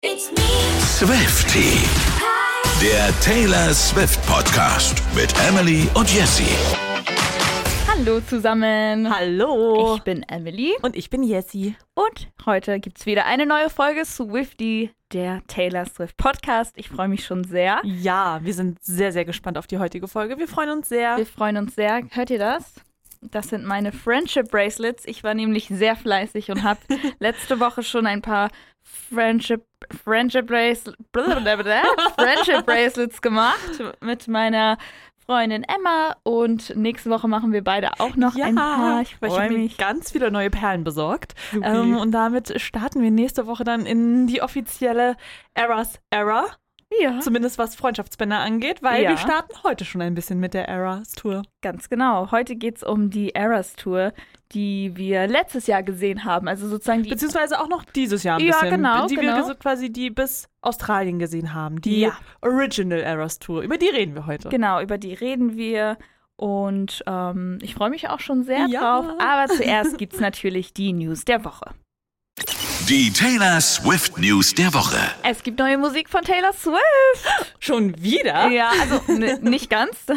Swiftie, der Taylor Swift Podcast mit Emily und Jessie. Hallo zusammen. Hallo. Ich bin Emily. Und ich bin Jessie. Und heute gibt es wieder eine neue Folge Swiftie, der Taylor Swift Podcast. Ich freue mich schon sehr. Ja, wir sind sehr, sehr gespannt auf die heutige Folge. Wir freuen uns sehr. Wir freuen uns sehr. Hört ihr das? Das sind meine Friendship Bracelets. Ich war nämlich sehr fleißig und habe letzte Woche schon ein paar Friendship Bracelets gemacht mit meiner Freundin Emma. Und nächste Woche machen wir beide auch noch ein paar. Ich freue mich. Ganz viele neue Perlen besorgt. Und damit starten wir nächste Woche dann in die offizielle Eras Era. Ja. Zumindest was Freundschaftsbänder angeht, weil wir starten heute schon ein bisschen mit der Eras Tour. Ganz genau. Heute geht es um die Eras Tour, die wir letztes Jahr gesehen haben. Also sozusagen die. Beziehungsweise auch noch dieses Jahr ein bisschen. Genau. Wir quasi die bis Australien gesehen haben. Die Original Eras Tour. Über die reden wir heute. Genau, über die reden wir. Und ich freue mich auch schon sehr drauf. Aber zuerst gibt es natürlich die News der Woche. Die Taylor Swift News der Woche. Es gibt neue Musik von Taylor Swift. Schon wieder? Ja, also nicht ganz.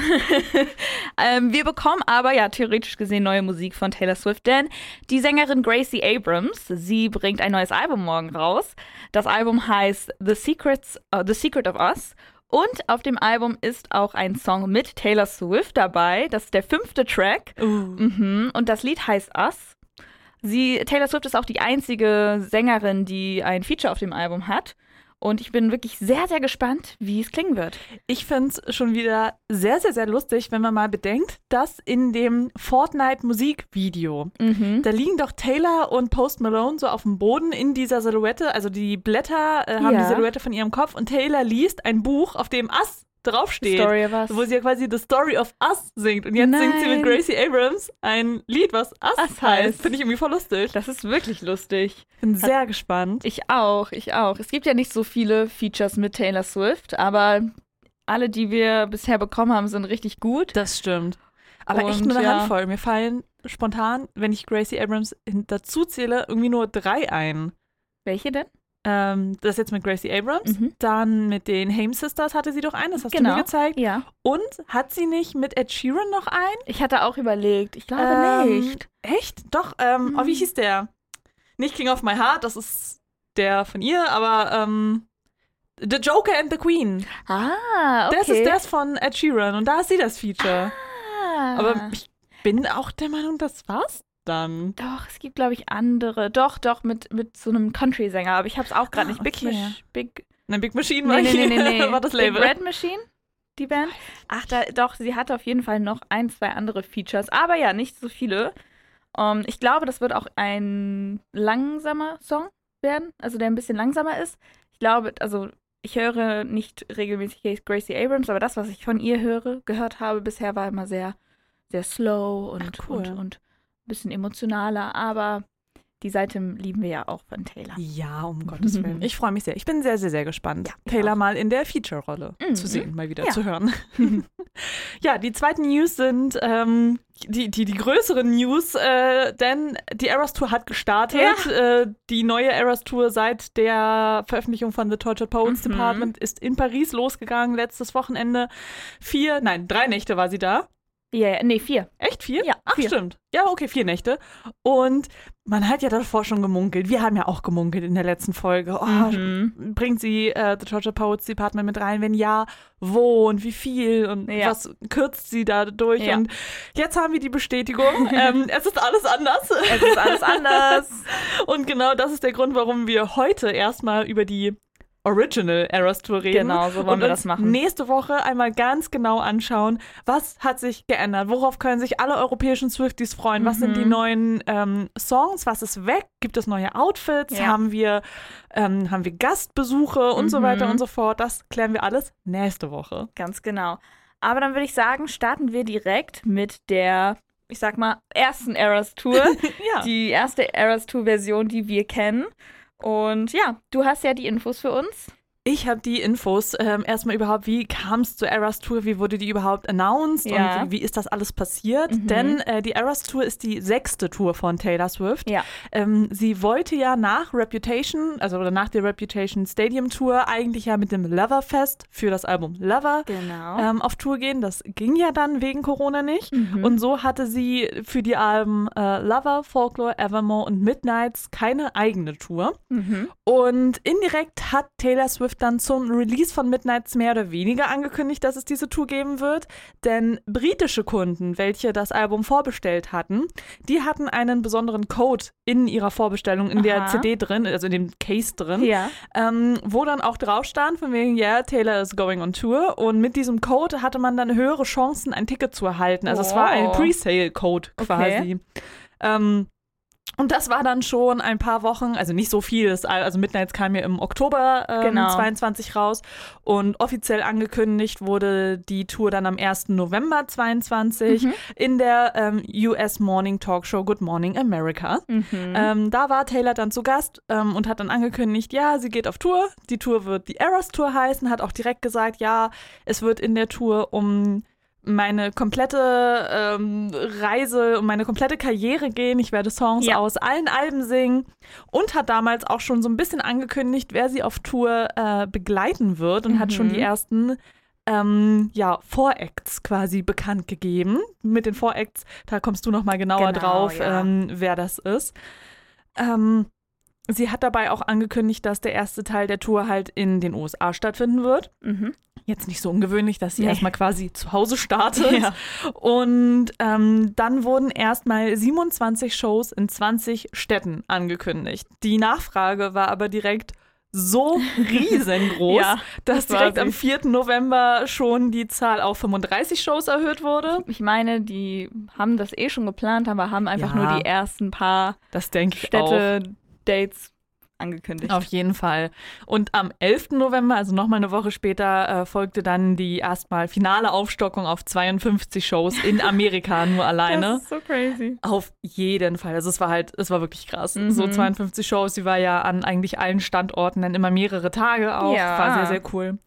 Wir bekommen aber ja theoretisch gesehen neue Musik von Taylor Swift, denn die Sängerin Gracie Abrams, sie bringt ein neues Album morgen raus. Das Album heißt The Secret of Us. Und auf dem Album ist auch ein Song mit Taylor Swift dabei. Das ist der 5. Track. Und das Lied heißt Us. Taylor Swift ist auch die einzige Sängerin, die ein Feature auf dem Album hat. Und ich bin wirklich sehr, sehr gespannt, wie es klingen wird. Ich finde es schon wieder sehr, sehr, sehr lustig, wenn man mal bedenkt, dass in dem Fortnite-Musikvideo, da liegen doch Taylor und Post Malone so auf dem Boden in dieser Silhouette. Also die Blätter haben die Silhouette von ihrem Kopf und Taylor liest ein Buch, auf dem Us draufsteht, Story of Us. Wo sie ja quasi The Story of Us singt. Und jetzt singt sie mit Gracie Abrams ein Lied, was Us heißt. Finde ich irgendwie voll lustig. Das ist wirklich lustig. Bin sehr gespannt. Ich auch. Es gibt ja nicht so viele Features mit Taylor Swift, aber alle, die wir bisher bekommen haben, sind richtig gut. Das stimmt. Aber echt nur eine Handvoll. Mir fallen spontan, wenn ich Gracie Abrams dazu zähle, irgendwie nur 3 ein. Welche denn? Das jetzt mit Gracie Abrams. Dann mit den Haim Sisters hatte sie doch einen, das hast du mir gezeigt. Ja. Und hat sie nicht mit Ed Sheeran noch einen? Ich hatte auch überlegt. Ich glaube nicht. Echt? Doch. Wie hieß der? Nicht King of My Heart, das ist der von ihr, aber The Joker and the Queen. Ah, okay. Das ist von Ed Sheeran und da ist sie das Feature. Aber ich bin auch der Meinung, das war's dann. Doch, es gibt, glaube ich, andere. Doch, mit so einem Country-Sänger. Aber ich habe es auch gerade nicht. Big Machine nee. war das Label. Big Red Machine, die Band. Ach, doch, sie hatte auf jeden Fall noch 1, 2 andere Features. Aber ja, nicht so viele. Ich glaube, das wird auch ein langsamer Song werden. Also, der ein bisschen langsamer ist. Ich glaube, also, ich höre nicht regelmäßig Gracie Abrams, aber das, was ich von ihr gehört habe bisher, war immer sehr, sehr slow und bisschen emotionaler, aber die Seite lieben wir ja auch von Taylor. Ja, um Gottes Willen. Ich freue mich sehr. Ich bin sehr, sehr, sehr gespannt, Taylor mal in der Feature-Rolle zu sehen, mal wieder zu hören. Ja, die zweiten News sind die größeren News, denn die Eras Tour hat gestartet. Ja. Die neue Eras Tour seit der Veröffentlichung von The Tortured Poets Department ist in Paris losgegangen, letztes Wochenende. 3 Nächte war sie da. Ja, nee, 4. Echt 4? Ja, 4. Ach, stimmt. Ja, okay, 4 Nächte. Und man hat ja davor schon gemunkelt. Wir haben ja auch gemunkelt in der letzten Folge. Bringt sie The Tortured Poets Department mit rein? Wenn ja, wo und wie viel? Und was kürzt sie da durch? Ja. Und jetzt haben wir die Bestätigung. Es ist alles anders. Es ist alles anders. Und genau das ist der Grund, warum wir heute erstmal über die Original Eras Tour reden. Genau, so wollen wir das machen. Nächste Woche einmal ganz genau anschauen, was hat sich geändert, worauf können sich alle europäischen Swifties freuen, was sind die neuen Songs, was ist weg, gibt es neue Outfits, haben wir Gastbesuche und so weiter und so fort. Das klären wir alles nächste Woche. Ganz genau. Aber dann würde ich sagen, starten wir direkt mit der, ich sag mal, ersten Eras Tour. Die erste Eras Tour Version, die wir kennen. Und ja, du hast ja die Infos für uns. Ich habe die Infos erstmal überhaupt, wie kam es zur Eras Tour, wie wurde die überhaupt announced und wie ist das alles passiert? Denn die Eras Tour ist die 6. Tour von Taylor Swift. Ja. Sie wollte ja nach Reputation, oder nach der Reputation Stadium Tour eigentlich ja mit dem Loverfest für das Album Lover auf Tour gehen. Das ging ja dann wegen Corona nicht. Und so hatte sie für die Alben Lover, Folklore, Evermore und Midnights keine eigene Tour. Und indirekt hat Taylor Swift dann zum Release von Midnights mehr oder weniger angekündigt, dass es diese Tour geben wird. Denn britische Kunden, welche das Album vorbestellt hatten, die hatten einen besonderen Code in ihrer Vorbestellung, in der CD drin, also in dem Case drin, wo dann auch drauf stand, von wegen, Taylor is going on Tour. Und mit diesem Code hatte man dann höhere Chancen, ein Ticket zu erhalten. Also es war ein Pre-Sale-Code quasi. Und das war dann schon ein paar Wochen, also nicht so viel, also Midnights kam ja im Oktober 22 raus und offiziell angekündigt wurde die Tour dann am 1. November 22 in der US Morning Talkshow Good Morning America. Da war Taylor dann zu Gast und hat dann angekündigt, sie geht auf Tour, die Tour wird die Eras Tour heißen, hat auch direkt gesagt, es wird in der Tour um meine komplette Reise und meine komplette Karriere gehen. Ich werde Songs aus allen Alben singen und hat damals auch schon so ein bisschen angekündigt, wer sie auf Tour begleiten wird und hat schon die ersten Voracts quasi bekannt gegeben. Mit den Voracts, da kommst du nochmal genauer drauf, wer das ist. Sie hat dabei auch angekündigt, dass der erste Teil der Tour halt in den USA stattfinden wird. Jetzt nicht so ungewöhnlich, dass sie erstmal quasi zu Hause startet. Und dann wurden erstmal 27 Shows in 20 Städten angekündigt. Die Nachfrage war aber direkt so riesengroß, dass direkt am 4. November schon die Zahl auf 35 Shows erhöht wurde. Ich meine, die haben das schon geplant, aber haben einfach nur die ersten paar Städte, Dates angekündigt. Auf jeden Fall. Und am 11. November, also nochmal eine Woche später, folgte dann die erstmal finale Aufstockung auf 52 Shows in Amerika nur alleine. Das ist so crazy. Auf jeden Fall. Also es war wirklich krass. So 52 Shows, die war ja an eigentlich allen Standorten dann immer mehrere Tage auch. War sehr, sehr cool.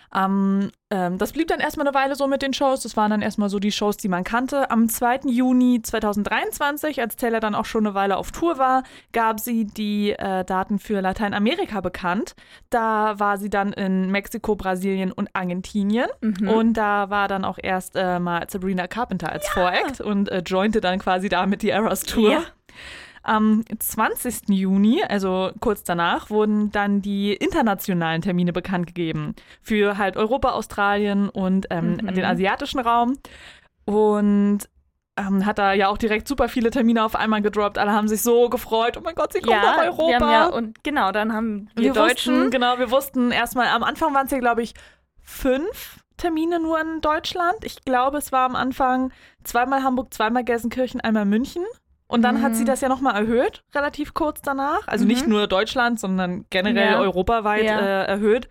Das blieb dann erstmal eine Weile so mit den Shows. Das waren dann erstmal so die Shows, die man kannte. Am 2. Juni 2023, als Taylor dann auch schon eine Weile auf Tour war, gab sie die Daten für Lateinamerika bekannt. Da war sie dann in Mexiko, Brasilien und Argentinien. Und da war dann auch erst mal Sabrina Carpenter als Voract und jointe dann quasi damit die Eras Tour. Am 20. Juni, also kurz danach, wurden dann die internationalen Termine bekannt gegeben für halt Europa, Australien und den asiatischen Raum. Und hat da ja auch direkt super viele Termine auf einmal gedroppt. Alle haben sich so gefreut. Oh mein Gott, sie kommt nach Europa. Und dann haben wir Deutschen. Wir wussten erstmal, am Anfang waren es ja, glaube ich, 5 Termine nur in Deutschland. Ich glaube, es war am Anfang zweimal Hamburg, zweimal Gelsenkirchen, einmal München. Und dann hat sie das ja nochmal erhöht, relativ kurz danach. Also nicht nur Deutschland, sondern generell europaweit erhöht.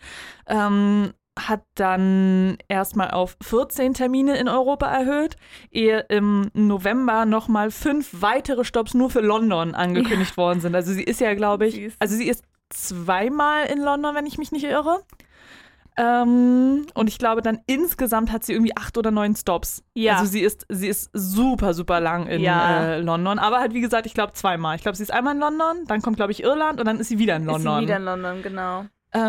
Hat dann erstmal auf 14 Termine in Europa erhöht, ehe im November nochmal 5 weitere Stopps nur für London angekündigt worden sind. Also sie ist ja, glaube ich, sie ist zweimal in London, wenn ich mich nicht irre. Und ich glaube, dann insgesamt hat sie irgendwie 8 oder 9 Stops. Also sie ist super, super lang in London. Aber halt, wie gesagt, ich glaube zweimal. Ich glaube, sie ist einmal in London, dann kommt, glaube ich, Irland und dann ist sie wieder in London. Genau.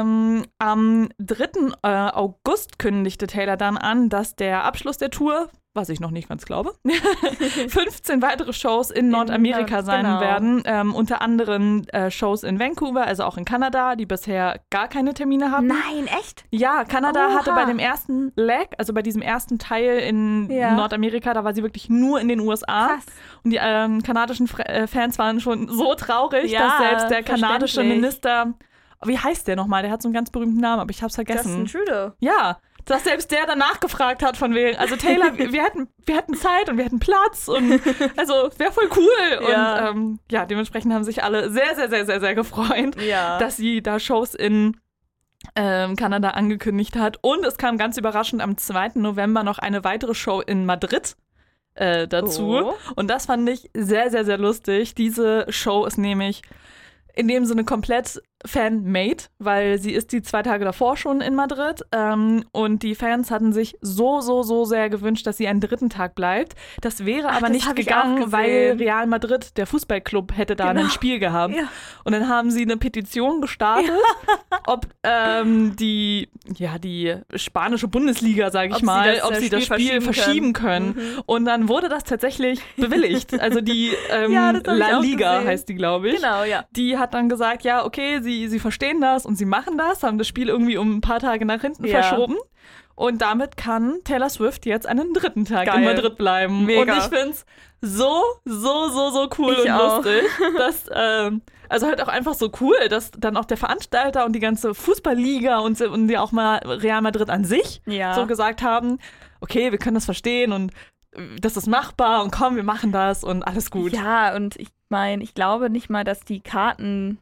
Am 3. August kündigte Taylor dann an, dass der Abschluss der Tour, was ich noch nicht ganz glaube, 15 weitere Shows in Nordamerika sein werden. Unter anderem Shows in Vancouver, also auch in Kanada, die bisher gar keine Termine hatten. Nein, echt? Ja, Kanada hatte bei dem ersten Leg, also bei diesem ersten Teil in Nordamerika, da war sie wirklich nur in den USA. Krass. Und die kanadischen Fans waren schon so traurig, dass selbst der kanadische Minister, wie heißt der nochmal? Der hat so einen ganz berühmten Namen, aber ich hab's vergessen. Justin Trudeau. Ja, dass selbst der danach gefragt hat von wegen, also Taylor, wir hätten Zeit und wir hätten Platz und also wäre voll cool. Und dementsprechend haben sich alle sehr, sehr, sehr, sehr, sehr gefreut, dass sie da Shows in Kanada angekündigt hat. Und es kam ganz überraschend am 2. November noch eine weitere Show in Madrid dazu. Und das fand ich sehr, sehr, sehr lustig. Diese Show ist nämlich in dem Sinne komplett fan-made, weil sie ist die 2 Tage davor schon in Madrid und die Fans hatten sich so sehr gewünscht, dass sie einen 3. Tag bleibt. Das wäre aber nicht gegangen, weil Real Madrid, der Fußballclub, hätte da ein Spiel gehabt. Ja. Und dann haben sie eine Petition gestartet, ob die spanische Bundesliga, sage ich mal, ob sie das Spiel verschieben können. Und dann wurde das tatsächlich bewilligt. Also die La Liga heißt die, glaube ich. Genau, ja. Die hat dann gesagt, ja, okay, sie verstehen das und sie machen das, haben das Spiel irgendwie um ein paar Tage nach hinten verschoben. Und damit kann Taylor Swift jetzt einen 3. Tag in Madrid bleiben. Mega. Und ich finde es so cool und lustig. Dass, also halt auch einfach so cool, dass dann auch der Veranstalter und die ganze Fußballliga und ja auch mal Real Madrid an sich so gesagt haben, okay, wir können das verstehen und das ist machbar und komm, wir machen das und alles gut. Ja, und ich meine, ich glaube nicht mal, dass die Karten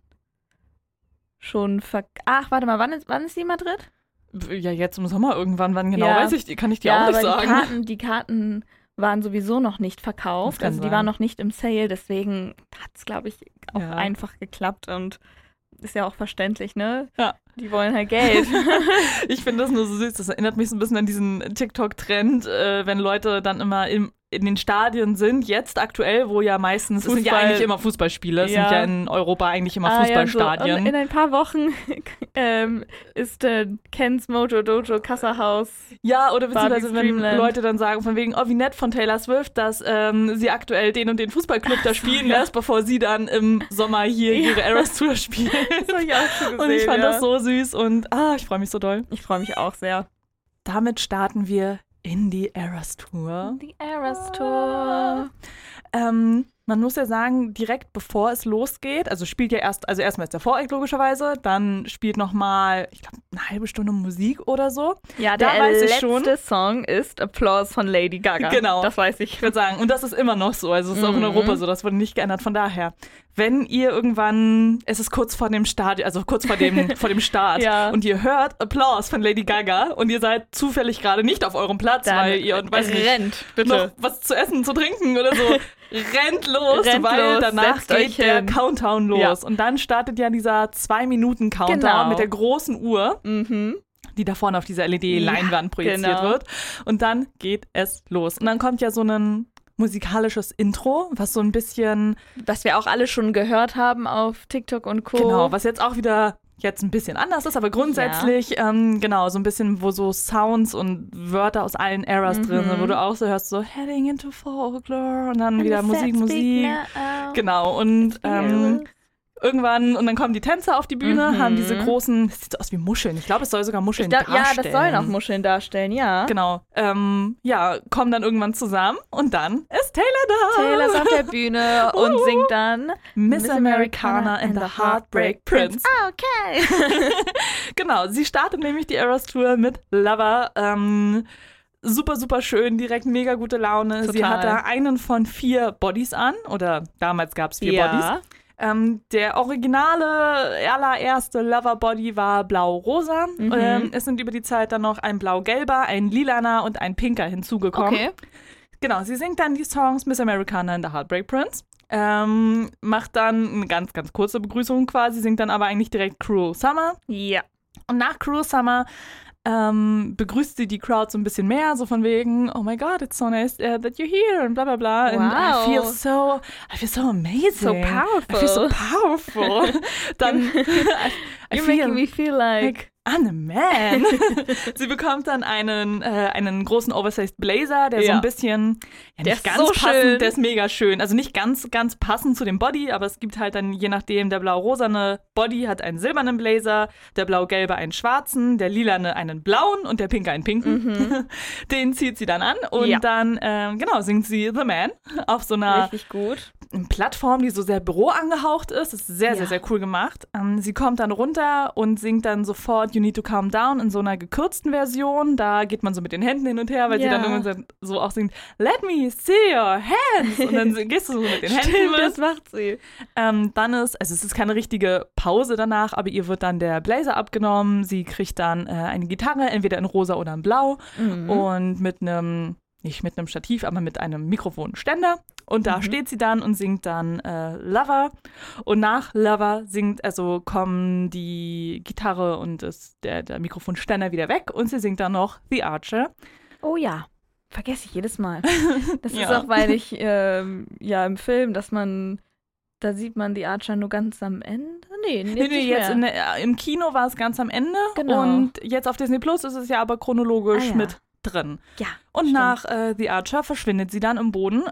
schon Ach, warte mal, wann ist die in Madrid? Ja, jetzt im Sommer irgendwann. Wann genau, weiß ich, kann ich dir auch nicht sagen. Die Karten waren sowieso noch nicht verkauft. Also die waren noch nicht im Sale. Deswegen hat es, glaube ich, auch einfach geklappt. Und ist ja auch verständlich, ne? Ja. Die wollen halt Geld. Ich finde das nur so süß. Das erinnert mich so ein bisschen an diesen TikTok-Trend, wenn Leute dann immer in den Stadien sind, jetzt aktuell, wo ja meistens, es sind ja eigentlich immer Fußballspiele, es sind ja in Europa eigentlich immer Fußballstadien. Ja, so. Und in ein paar Wochen ist Kens Mojo Dojo Kassahaus. Ja, oder beziehungsweise wenn Leute dann sagen, von wegen, oh, wie nett von Taylor Swift, dass sie aktuell den und den Fußballclub da spielen lässt, bevor sie dann im Sommer hier ihre Eras Tour spielt. Das habe ich auch schon gesehen, und ich fand das so süß und ich freue mich so doll. Ich freue mich auch sehr. Damit starten wir in die Eras Tour. Die Eras Tour. Man muss ja sagen, direkt bevor es losgeht, also spielt ja erstmal ist der Voreck logischerweise, dann spielt nochmal, ich glaube, eine halbe Stunde Musik oder so. Ja, der letzte Song ist Applause von Lady Gaga. Genau. Das weiß ich. Ich würde sagen, und das ist immer noch so, also es ist auch in Europa so, das wurde nicht geändert, von daher. Wenn ihr irgendwann, es ist kurz vor dem Stadion, also kurz vor dem Start und ihr hört Applause von Lady Gaga und ihr seid zufällig gerade nicht auf eurem Platz, dann weil ihr rennt, bitte. noch was zu essen, zu trinken oder so, rennt los, weil danach geht der Countdown los. Ja. Und dann startet ja dieser 2-Minuten-Countdown mit der großen Uhr. Die da vorne auf dieser LED-Leinwand projiziert wird. Und dann geht es los. Und dann kommt ja so ein musikalisches Intro, was so ein bisschen... Was wir auch alle schon gehört haben auf TikTok und Co. Genau, was jetzt auch wieder jetzt ein bisschen anders ist, aber grundsätzlich, so ein bisschen, wo so Sounds und Wörter aus allen Eras drin sind, wo du auch so hörst, so Heading into Folklore und dann wieder Musik. Genau, und irgendwann, und dann kommen die Tänzer auf die Bühne, haben diese großen, das sieht so aus wie Muscheln. Ich glaube, es soll sogar Muscheln darstellen. Ja, das sollen auch Muscheln darstellen, ja. Genau. Kommen dann irgendwann zusammen und dann ist Taylor da. Taylor ist auf der Bühne und singt dann Miss Americana and the Heartbreak Prince. Okay. Genau, sie startet nämlich die Eras Tour mit Lover. Super schön, direkt mega gute Laune. Total. Sie hat da einen von 4 Bodies an, oder damals gab es 4 Bodies. Der originale, allererste Lover-Body war blau-rosa. Es sind über die Zeit dann noch ein blau-gelber, ein lilaner und ein pinker hinzugekommen. Okay. Genau, sie singt dann die Songs Miss Americana and the Heartbreak Prince. Macht dann eine ganz, ganz kurze Begrüßung quasi, singt dann aber eigentlich direkt Cruel Summer. Ja. Und nach Cruel Summer begrüßt sie die Crowd so ein bisschen mehr, so von wegen, oh my God, it's so nice that you're here und bla bla bla. Wow. And I feel so amazing. So powerful. I feel so powerful. Dann You're making me feel like I'm a man. Sie bekommt dann einen großen Oversized Blazer, der so ein bisschen, nicht ganz so passend, schön. Der ist mega schön. Also nicht ganz passend zu dem Body, aber es gibt halt dann, je nachdem, der blau-rosane Body hat einen silbernen Blazer, der blau-gelbe einen schwarzen, der lilane einen blauen und der pinke einen pinken. Den zieht sie dann an und dann, singt sie The Man auf so einer richtig gut. Plattform, die so sehr Büro angehaucht ist. Das ist sehr cool gemacht. Sie kommt dann runter und singt dann sofort You Need to Calm Down in so einer gekürzten Version. Da geht man so mit den Händen hin und her, weil sie dann irgendwann so auch singt, Let me see your hands. Und dann gehst du so mit den Händen mit. Das macht sie. Dann es ist keine richtige Pause danach, aber ihr wird dann der Blazer abgenommen. Sie kriegt dann eine Gitarre, entweder in rosa oder in blau. Und mit einem nicht mit einem Stativ, aber mit einem Mikrofonständer. Und da steht sie dann und singt dann Lover. Und nach Lover kommen die Gitarre und der Mikrofonständer wieder weg und sie singt dann noch The Archer. Oh ja, vergesse ich jedes Mal. Das ist auch, weil ich im Film, da sieht man The Archer nur ganz am Ende. Nee, jetzt im Kino war es ganz am Ende. Genau. Und jetzt auf Disney Plus ist es ja aber chronologisch mit drin. Ja. Und stimmt. nach The Archer verschwindet sie dann im Boden.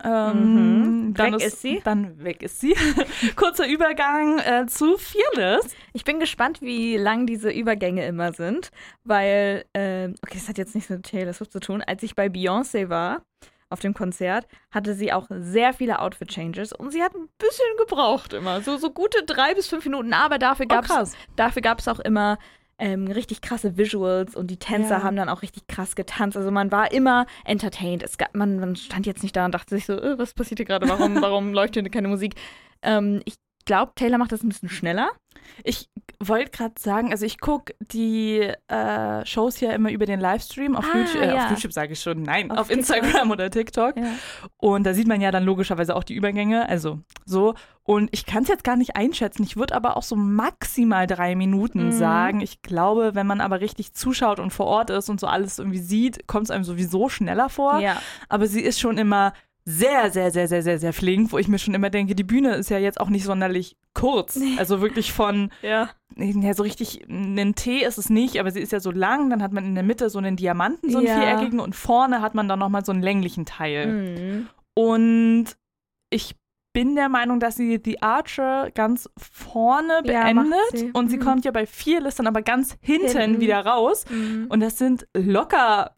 Dann weg ist sie. Kurzer Übergang zu Fearless. Ich bin gespannt, wie lang diese Übergänge immer sind, weil, das hat jetzt nichts mit Taylor Swift zu tun. Als ich bei Beyoncé war, auf dem Konzert, hatte sie auch sehr viele Outfit-Changes und sie hat ein bisschen gebraucht immer. So gute 3 bis 5 Minuten, aber dafür gab es auch immer richtig krasse Visuals und die Tänzer haben dann auch richtig krass getanzt. Also man war immer entertained. Man stand jetzt nicht da und dachte sich so, was passiert hier gerade? Warum läuft hier keine Musik? Ich glaube, Taylor macht das ein bisschen schneller. Ich wollte gerade sagen, also ich gucke die Shows ja immer über den Livestream auf YouTube. Auf YouTube sage ich schon, nein, auf Instagram oder TikTok. Ja. Und da sieht man ja dann logischerweise auch die Übergänge, also so. Und ich kann es jetzt gar nicht einschätzen. Ich würde aber auch so maximal 3 Minuten sagen. Ich glaube, wenn man aber richtig zuschaut und vor Ort ist und so alles irgendwie sieht, kommt es einem sowieso schneller vor. Ja. Aber sie ist schon immer sehr, sehr, sehr, sehr, sehr, sehr flink, wo ich mir schon immer denke, die Bühne ist ja jetzt auch nicht sonderlich kurz. Also wirklich von, so richtig, ein T ist es nicht, aber sie ist ja so lang, dann hat man in der Mitte so einen Diamanten, so einen viereckigen und vorne hat man dann nochmal so einen länglichen Teil. Und ich bin der Meinung, dass sie The Archer ganz vorne beendet und sie kommt ja bei Fearless dann aber ganz hinten wieder raus und das sind locker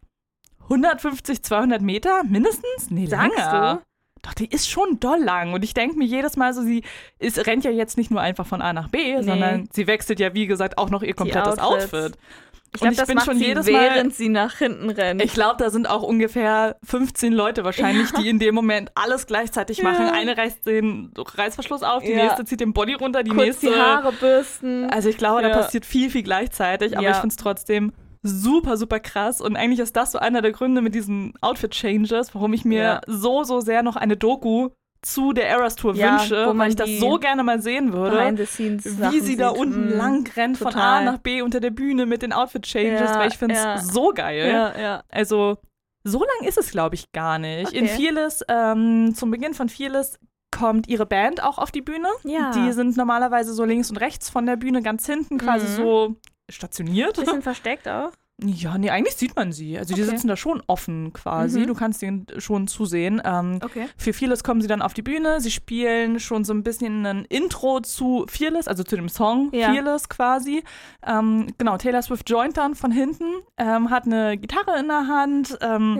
150, 200 Meter mindestens? Nee, länger. Doch, die ist schon doll lang. Und ich denke mir jedes Mal so, sie rennt ja jetzt nicht nur einfach von A nach B, sondern sie wechselt ja, wie gesagt, auch noch ihr komplettes Outfit. Ich glaube, das macht sie, während sie nach hinten rennt. Ich glaube, da sind auch ungefähr 15 Leute wahrscheinlich, die in dem Moment alles gleichzeitig machen. Eine reißt den Reißverschluss auf, die nächste zieht den Body runter, die nächste die Haare bürsten. Also ich glaube, da passiert viel, viel gleichzeitig. Aber ich finde es trotzdem super, super krass. Und eigentlich ist das so einer der Gründe mit diesen Outfit-Changes, warum ich mir so, so sehr noch eine Doku zu der Eras Tour wünsche, weil ich das so gerne mal sehen würde, wie sie da unten lang rennt von A nach B unter der Bühne mit den Outfit-Changes, weil ich finde es so geil. Also so lang ist es, glaube ich, gar nicht. Okay. In Fearless, zum Beginn von Fearless kommt ihre Band auch auf die Bühne. Ja. Die sind normalerweise so links und rechts von der Bühne, ganz hinten quasi so stationiert. Bisschen versteckt auch? Ja, nee, eigentlich sieht man sie. Also die sitzen da schon offen quasi. Du kannst denen schon zusehen. Für Fearless kommen sie dann auf die Bühne. Sie spielen schon so ein bisschen ein Intro zu Fearless, also zu dem Song Fearless quasi. Genau, Taylor Swift joint dann von hinten, hat eine Gitarre in der Hand.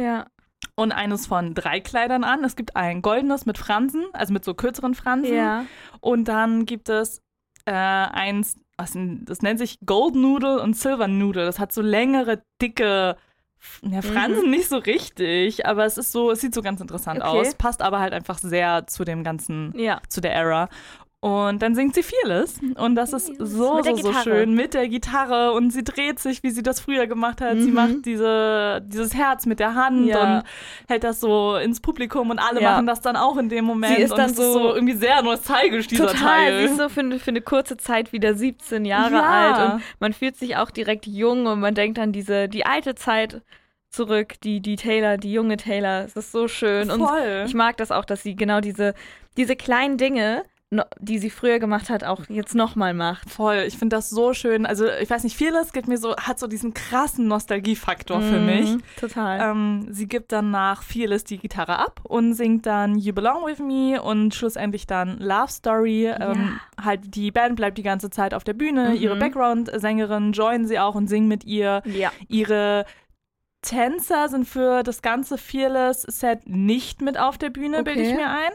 Und eines von 3 Kleidern an. Es gibt ein goldenes mit Fransen, also mit so kürzeren Fransen. Ja. Und dann gibt es eins, das nennt sich Gold Noodle und Silver Noodle. Das hat so längere, dicke Fransen nicht so richtig, aber es sieht so ganz interessant aus. Passt aber halt einfach sehr zu dem ganzen, zu der Era. Und dann singt sie Fearless und das ist so schön mit der Gitarre und sie dreht sich, wie sie das früher gemacht hat. Sie macht dieses Herz mit der Hand und hält das so ins Publikum und alle machen das dann auch in dem Moment. Sie ist dann und so irgendwie sehr nostalgisch, dieser Teil. Sie ist so für eine kurze Zeit wieder 17 Jahre alt und man fühlt sich auch direkt jung und man denkt an die alte Zeit zurück, die Taylor, die junge Taylor. Es ist so schön. Voll. Und ich mag das auch, dass sie genau diese kleinen Dinge, die sie früher gemacht hat, auch jetzt nochmal macht. Voll, ich finde das so schön. Also ich weiß nicht, Fearless hat so diesen krassen Nostalgiefaktor für mich. Total. Sie gibt dann nach Fearless die Gitarre ab und singt dann You Belong With Me und schlussendlich dann Love Story. Halt die Band bleibt die ganze Zeit auf der Bühne. Ihre Background-Sängerin joinen sie auch und singen mit ihr. Ja. Ihre Tänzer sind für das ganze Fearless-Set nicht mit auf der Bühne, bilde ich mir ein.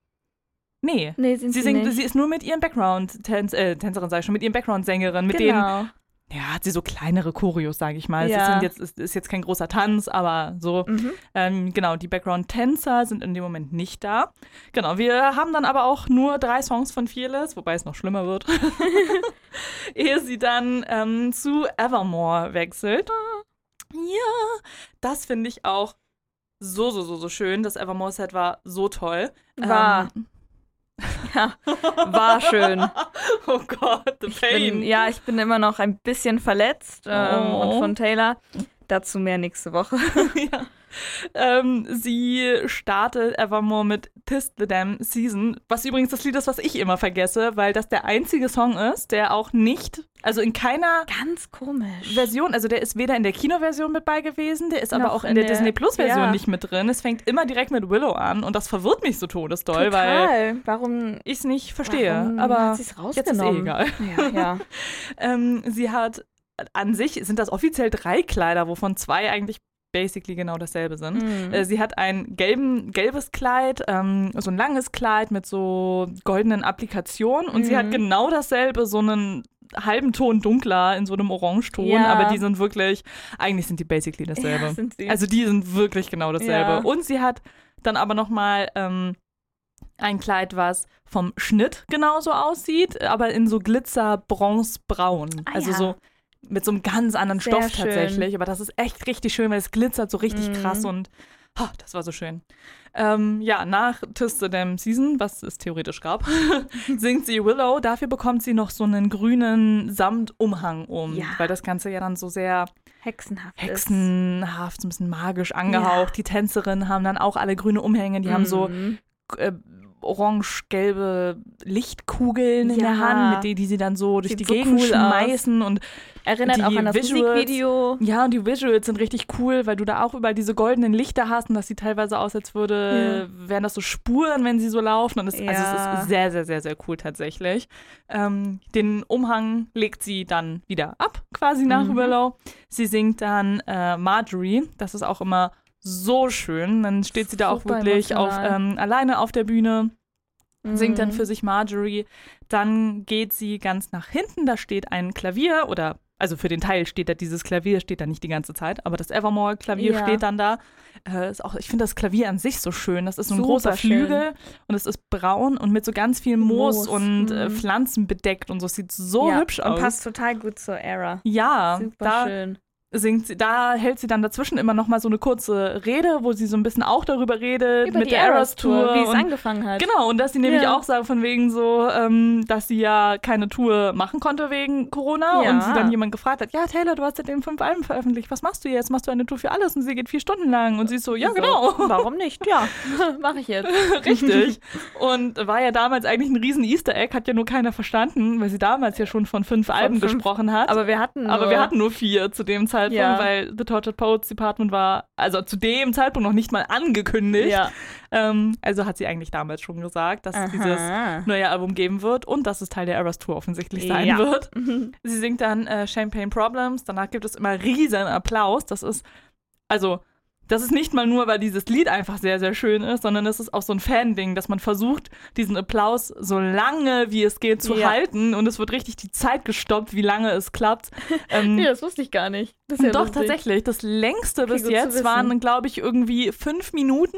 Nee, sie ist nur mit ihren Background-Tänzerin, sag ich schon, mit ihren Background-Sängerinnen, mit denen, hat sie so kleinere Choreos, sage ich mal. Es ist jetzt kein großer Tanz, aber so, genau, die Background-Tänzer sind in dem Moment nicht da. Genau, wir haben dann aber auch nur 3 Songs von Fearless, wobei es noch schlimmer wird, ehe sie dann zu Evermore wechselt. Ja, das finde ich auch so schön. Das Evermore-Set war so toll. Ja, war schön. Oh Gott, the pain. Ich bin immer noch ein bisschen verletzt und von Taylor. Dazu mehr nächste Woche. Ja. Sie startet Evermore mit "'Tis the Damn Season", was übrigens das Lied ist, was ich immer vergesse, weil das der einzige Song ist, der auch nicht, also in keiner ganz komisch Version, also der ist weder in der Kinoversion mit bei gewesen, der ist aber auch in der Disney Plus Version nicht mit drin. Es fängt immer direkt mit Willow an und das verwirrt mich so todesdoll, weil warum ich es nicht verstehe. Aber jetzt ist egal. Ja. Sie hat an sich, sind das offiziell 3 Kleider, wovon 2 eigentlich basically genau dasselbe sind. Sie hat ein gelbes Kleid, so ein langes Kleid mit so goldenen Applikationen und sie hat genau dasselbe, so einen halben Ton dunkler in so einem Orangeton, aber die sind wirklich, eigentlich sind die basically dasselbe. Ja, sind sie. Also die sind wirklich genau dasselbe. Ja. Und sie hat dann aber nochmal ein Kleid, was vom Schnitt genauso aussieht, aber in so Glitzer-Bronze-Braun. Also so mit so einem ganz anderen Sehr Stoff schön. Tatsächlich. Aber das ist echt richtig schön, weil es glitzert so richtig krass und das war so schön. Nach "'Tis the Damn Season", was es theoretisch gab, singt sie Willow. Dafür bekommt sie noch so einen grünen Samtumhang weil das Ganze ja dann so sehr hexenhaft, so ein bisschen magisch angehaucht. Die Tänzerinnen haben dann auch alle grüne Umhänge, die haben so orange-gelbe Lichtkugeln in der Hand, mit denen die sie dann so durch die Gegend schmeißen und erinnert auch an das Musikvideo. Ja, und die Visuals sind richtig cool, weil du da auch überall diese goldenen Lichter hast und das sieht teilweise aus, als wären das so Spuren, wenn sie so laufen. Und es ist sehr, sehr, sehr, sehr cool tatsächlich. Den Umhang legt sie dann wieder ab, quasi nach Willow. Sie singt dann Marjorie. Das ist auch immer so schön. Dann steht sie da auch wirklich alleine auf der Bühne, singt dann für sich Marjorie. Dann geht sie ganz nach hinten, da steht ein Klavier also für den Teil steht da, dieses Klavier steht da nicht die ganze Zeit, aber das Evermore-Klavier steht dann da. Ich finde das Klavier an sich so schön. Das ist so ein großer Flügel und es ist braun und mit so ganz viel Moos und Pflanzen bedeckt und so. Es sieht so hübsch aus. Und passt total gut zur Era. Ja, super schön. Da hält sie dann dazwischen immer noch mal so eine kurze Rede, wo sie so ein bisschen auch darüber redet, über mit die der Eras Tour, wie es angefangen hat. Genau, und dass sie nämlich auch sagt von wegen so, dass sie ja keine Tour machen konnte wegen Corona und sie dann jemand gefragt hat, ja Taylor, du hast seitdem 5 Alben veröffentlicht, was machst du jetzt? Machst du eine Tour für alles? Und sie geht 4 Stunden lang und sie ist so, ja genau. Warum nicht? Ja, mache ich jetzt. Richtig. Und war ja damals eigentlich ein riesen Easter Egg, hat ja nur keiner verstanden, weil sie damals ja schon von 5 Alben gesprochen hat. Aber wir hatten nur 4 zu dem Zeitpunkt, weil The Tortured Poets Department war also zu dem Zeitpunkt noch nicht mal angekündigt. Ja. Also hat sie eigentlich damals schon gesagt, dass es dieses neue Album geben wird und dass es Teil der Eras Tour offensichtlich sein wird. Sie singt dann Champagne Problems, danach gibt es immer riesen Applaus. Das ist nicht mal nur, weil dieses Lied einfach sehr, sehr schön ist, sondern es ist auch so ein Fan-Ding, dass man versucht, diesen Applaus so lange wie es geht zu halten und es wird richtig die Zeit gestoppt, wie lange es klappt. Nee, das wusste ich gar nicht. Das ist ja lustig. Tatsächlich. Das längste bis jetzt waren, glaube ich, irgendwie 5 Minuten.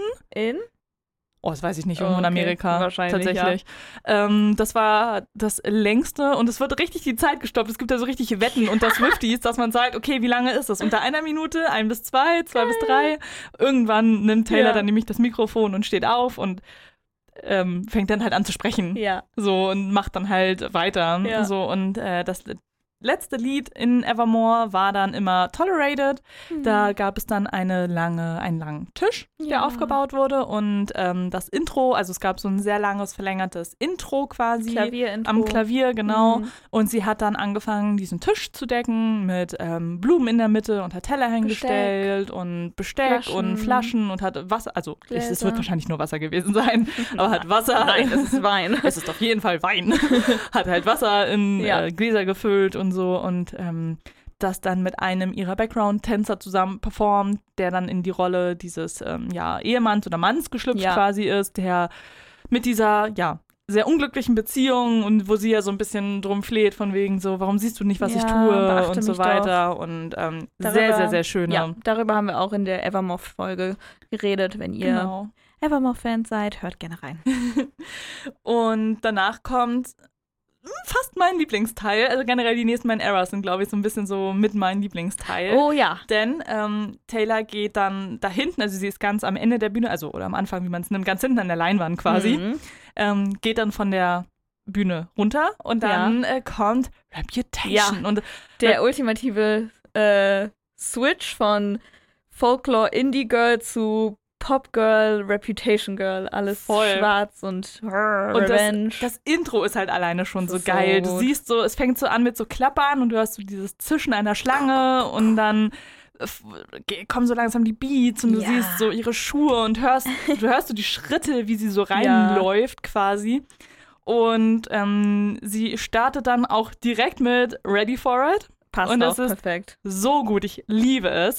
Das weiß ich nicht, irgendwo in Amerika. Wahrscheinlich, tatsächlich. Ja. Das war das längste und es wird richtig die Zeit gestoppt. Es gibt da so richtig Wetten unter Swifties, dass man sagt, okay, wie lange ist das? Unter 1 Minute, 1 bis 2, 2 bis 3. Irgendwann nimmt Taylor dann nämlich das Mikrofon und steht auf und fängt dann halt an zu sprechen. Ja. So und macht dann halt weiter. Ja. So und das letzte Lied in Evermore war dann immer Tolerated. Da gab es dann einen langen Tisch, der aufgebaut wurde und das Intro, also es gab so ein sehr langes, verlängertes Intro quasi. Klavierintro. Am Klavier, genau. Und sie hat dann angefangen, diesen Tisch zu decken mit Blumen in der Mitte und hat Teller hingestellt und Besteck und Flaschen und hat Wasser, also es wird wahrscheinlich nur Wasser gewesen sein, aber hat Wasser. Nein, es ist Wein. Es ist auf jeden Fall Wein. Hat halt Wasser in Gläser gefüllt und so und das dann mit einem ihrer Background-Tänzer zusammen performt, der dann in die Rolle dieses Ehemanns oder Manns geschlüpft quasi ist, der mit dieser, sehr unglücklichen Beziehung und wo sie ja so ein bisschen drum fleht von wegen so, warum siehst du nicht, was ich tue und so weiter doch. Und sehr, sehr, sehr schöne. Ja, darüber haben wir auch in der Evermore-Folge geredet, wenn ihr Evermore-Fans seid, hört gerne rein. Und danach kommt fast mein Lieblingsteil. Also generell die nächsten meinen Eras sind, glaube ich, so ein bisschen so mit mein Lieblingsteil. Oh ja. Denn Taylor geht dann da hinten, also sie ist ganz am Ende der Bühne, also oder am Anfang, wie man es nimmt, ganz hinten an der Leinwand quasi, geht dann von der Bühne runter und dann kommt Reputation. Ja, und der ultimative Switch von Folklore Indie Girl zu Pop Girl, Reputation Girl, alles voll schwarz und Revenge. Das Intro ist halt alleine schon so ist geil. so Du gut. siehst so, es fängt so an mit so Klappern und du hast so dieses Zischen einer Schlange und dann kommen so langsam die Beats und du siehst so ihre Schuhe und du hörst so die Schritte, wie sie so reinläuft quasi. Und sie startet dann auch direkt mit Ready for It. Passt und auch das ist perfekt. so gut. Ich liebe es.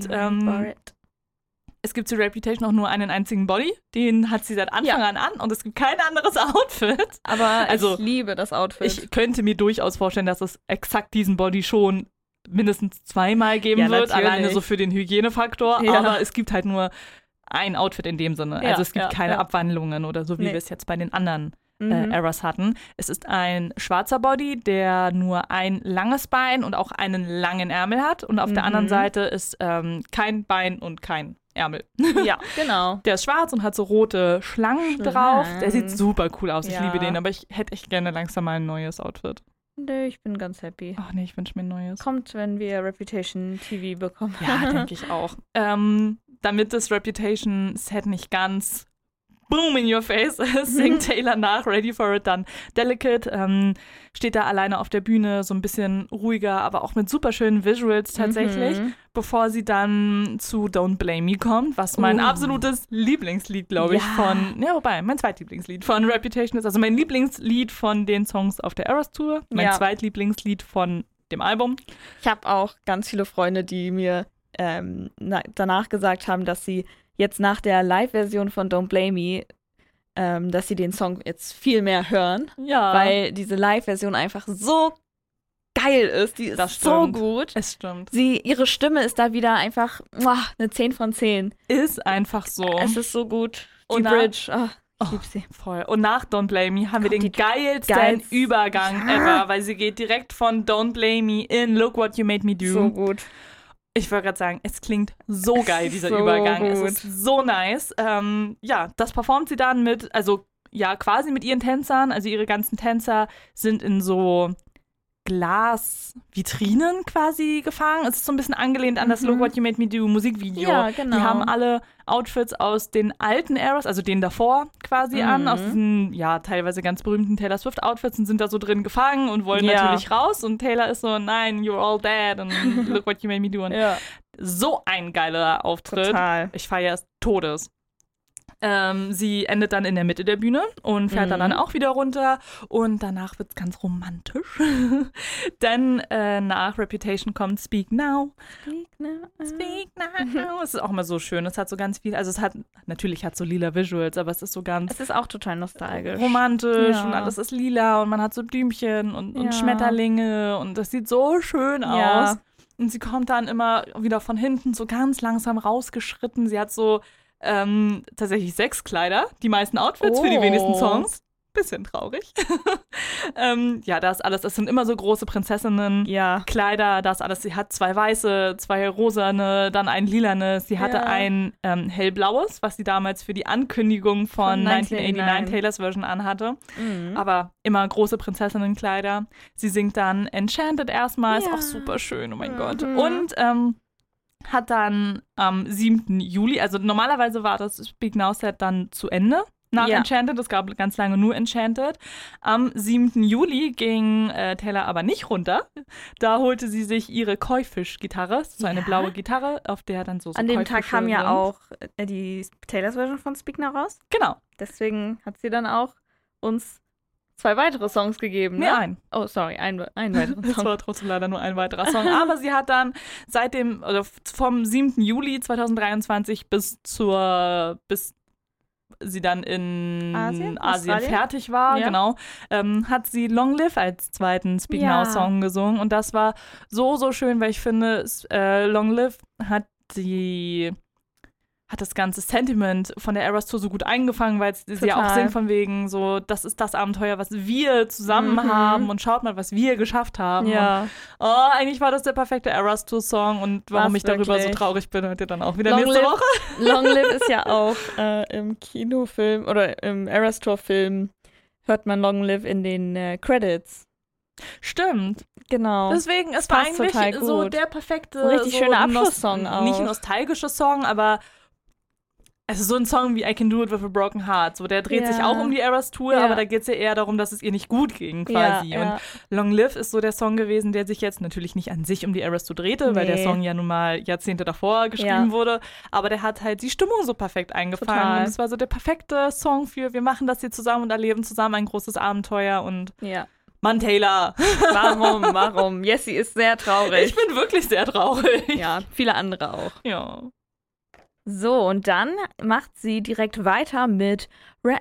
Es gibt zu Reputation auch nur einen einzigen Body. Den hat sie seit Anfang an und es gibt kein anderes Outfit. Aber also, ich liebe das Outfit. Ich könnte mir durchaus vorstellen, dass es exakt diesen Body schon mindestens zweimal geben wird. Natürlich. Alleine so für den Hygienefaktor. Ja. Aber es gibt halt nur ein Outfit in dem Sinne. Also es gibt keine Abwandlungen oder so, wie wir es jetzt bei den anderen Eras hatten. Es ist ein schwarzer Body, der nur ein langes Bein und auch einen langen Ärmel hat. Und auf der anderen Seite ist kein Bein und kein Ärmel. Ja, genau. Der ist schwarz und hat so rote Schlangen drauf. Der sieht super cool aus. Ich liebe den, aber ich hätte echt gerne langsam mal ein neues Outfit. Nee, ich bin ganz happy. Ach nee, ich wünsche mir ein neues. Kommt, wenn wir Reputation TV bekommen. Ja, denke ich auch. Damit das Reputation-Set nicht ganz boom in your face ist, singt Taylor nach Ready for It dann Delicate, steht da alleine auf der Bühne, so ein bisschen ruhiger, aber auch mit super schönen Visuals tatsächlich, bevor sie dann zu Don't Blame Me kommt, was mein absolutes Lieblingslied, glaube ich, mein Zweitlieblingslied von Reputation ist, also mein Lieblingslied von den Songs auf der Eras Tour, mein Zweitlieblingslied von dem Album. Ich habe auch ganz viele Freunde, die mir danach gesagt haben, dass sie jetzt nach der Live-Version von Don't Blame Me, dass sie den Song jetzt viel mehr hören, weil diese Live-Version einfach so geil ist. Die ist so gut. Es stimmt. Ihre Stimme ist da wieder einfach eine 10 von 10. Ist einfach so. Es ist so gut. Die Und Bridge, ich liebe sie. Voll. Und nach Don't Blame Me haben wir den geilsten Übergang ever, weil sie geht direkt von Don't Blame Me in Look What You Made Me Do. So gut. Ich wollte gerade sagen, es klingt so geil, dieser so Übergang. Gut. Es ist so nice. Das performt sie dann quasi mit ihren Tänzern. Also ihre ganzen Tänzer sind in so Glasvitrinen quasi gefangen. Es ist so ein bisschen angelehnt an das Look What You Made Me Do Musikvideo. Ja, genau. Die haben alle Outfits aus den alten Eras, also denen davor quasi an, aus diesen, teilweise ganz berühmten Taylor Swift Outfits und sind da so drin gefangen und wollen natürlich raus. Und Taylor ist so, nein, you're all dead und look what you made me do. Und so ein geiler Auftritt. Total. Ich feiere es Todes. Sie endet dann in der Mitte der Bühne und fährt dann auch wieder runter und danach wird es ganz romantisch. Denn nach Reputation kommt Speak Now. Speak Now. Speak Now. Es ist auch immer so schön. Es hat so ganz viel, also natürlich hat so lila Visuals, aber es ist so ganz Es ist auch total nostalgisch. romantisch und alles ist lila und man hat so Blümchen und Schmetterlinge und das sieht so schön aus. Und sie kommt dann immer wieder von hinten so ganz langsam rausgeschritten. Sie hat so tatsächlich 6 Kleider, die meisten Outfits für die wenigsten Songs. Bisschen traurig. Da ist alles, das sind immer so große Prinzessinnen, Kleider, da ist alles. Sie hat 2 weiße, 2 rosane, dann ein lilanes. Sie hatte ein hellblaues, was sie damals für die Ankündigung von 1989 Taylors Version anhatte. Aber immer große Prinzessinnenkleider. Sie singt dann Enchanted erstmal, ist auch super schön, oh mein Gott. Und hat dann am 7. Juli, also normalerweise war das Speak Now Set dann zu Ende nach Enchanted, es gab ganz lange nur Enchanted. Am 7. Juli ging Taylor aber nicht runter. Da holte sie sich ihre Koi-Fish-Gitarre, so eine blaue Gitarre, auf der dann so An dem Tag kam sind. auch die Taylors Version von Speak Now raus. Genau. Deswegen hat sie dann auch uns 2 weitere Songs gegeben, ne? Nee, ein. Oh, sorry, ein weiterer Song. Es war trotzdem leider nur ein weiterer Song. Aber sie hat dann vom 7. Juli 2023 bis sie dann in Asien fertig war, genau, hat sie Long Live als zweiten Speak Now Song gesungen. Und das war so, so schön, weil ich finde, Long Live hat sie hat das ganze Sentiment von der Eras Tour so gut eingefangen, weil sie ja auch singt von wegen so, das ist das Abenteuer, was wir zusammen haben und schaut mal, was wir geschafft haben. Ja. Und, eigentlich war das der perfekte Eras Tour Song und warum ich darüber so traurig bin, hört ihr dann auch wieder Long nächste Live, Woche. Long Live ist ja auch im Kinofilm oder im Eras Tour Film hört man Long Live in den Credits. Stimmt. Genau. Deswegen, es war eigentlich so der perfekte, so richtig schöner Abschlusssong auch. Nicht nostalgischer Song, aber es ist so ein Song wie I Can Do It With a Broken Heart. So, der dreht sich auch um die Eras Tour, aber da geht es ja eher darum, dass es ihr nicht gut ging quasi. Ja. Und Long Live ist so der Song gewesen, der sich jetzt natürlich nicht an sich um die Eras Tour drehte, weil der Song ja nun mal Jahrzehnte davor geschrieben wurde. Aber der hat halt die Stimmung so perfekt eingefangen. Total. Und es war so der perfekte Song für, wir machen das hier zusammen und erleben zusammen ein großes Abenteuer. Und Mann, Taylor. Warum? Jessie ist sehr traurig. Ich bin wirklich sehr traurig. Ja, viele andere auch. Ja. So, und dann macht sie direkt weiter mit Red.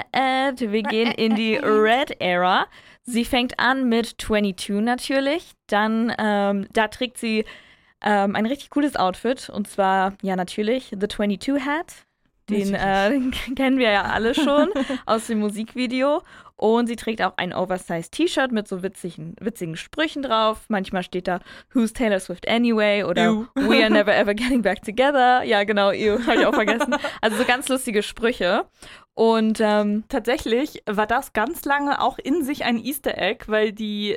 Wir gehen in die Red Era. Sie fängt an mit 22 natürlich. Dann, da trägt sie ein richtig cooles Outfit. Und zwar, ja, natürlich, The 22 Hat. Den kennen wir ja alle schon aus dem Musikvideo. Und sie trägt auch ein Oversized T-Shirt mit so witzigen Sprüchen drauf. Manchmal steht da, Who's Taylor Swift anyway? Oder We are never ever getting back together. Ja, genau, habe ich auch vergessen. Also so ganz lustige Sprüche. Und tatsächlich war das ganz lange auch in sich ein Easter Egg, weil die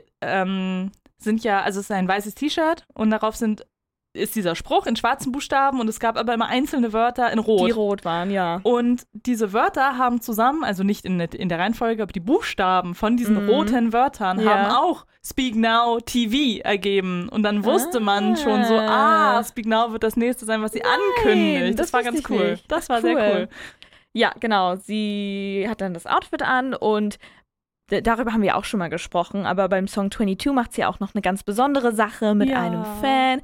sind ja, also es ist ein weißes T-Shirt und darauf ist dieser Spruch in schwarzen Buchstaben und es gab aber immer einzelne Wörter in Rot. Die rot waren, ja. Und diese Wörter haben zusammen, also nicht in der Reihenfolge, aber die Buchstaben von diesen roten Wörtern haben auch Speak Now TV ergeben. Und dann wusste man schon so, Speak Now wird das nächste sein, was sie ankündigt. Das war ganz cool. Nicht. Das war sehr cool. Ja, genau. Sie hat dann das Outfit an und darüber haben wir auch schon mal gesprochen, aber beim Song 22 macht sie auch noch eine ganz besondere Sache mit einem Fan.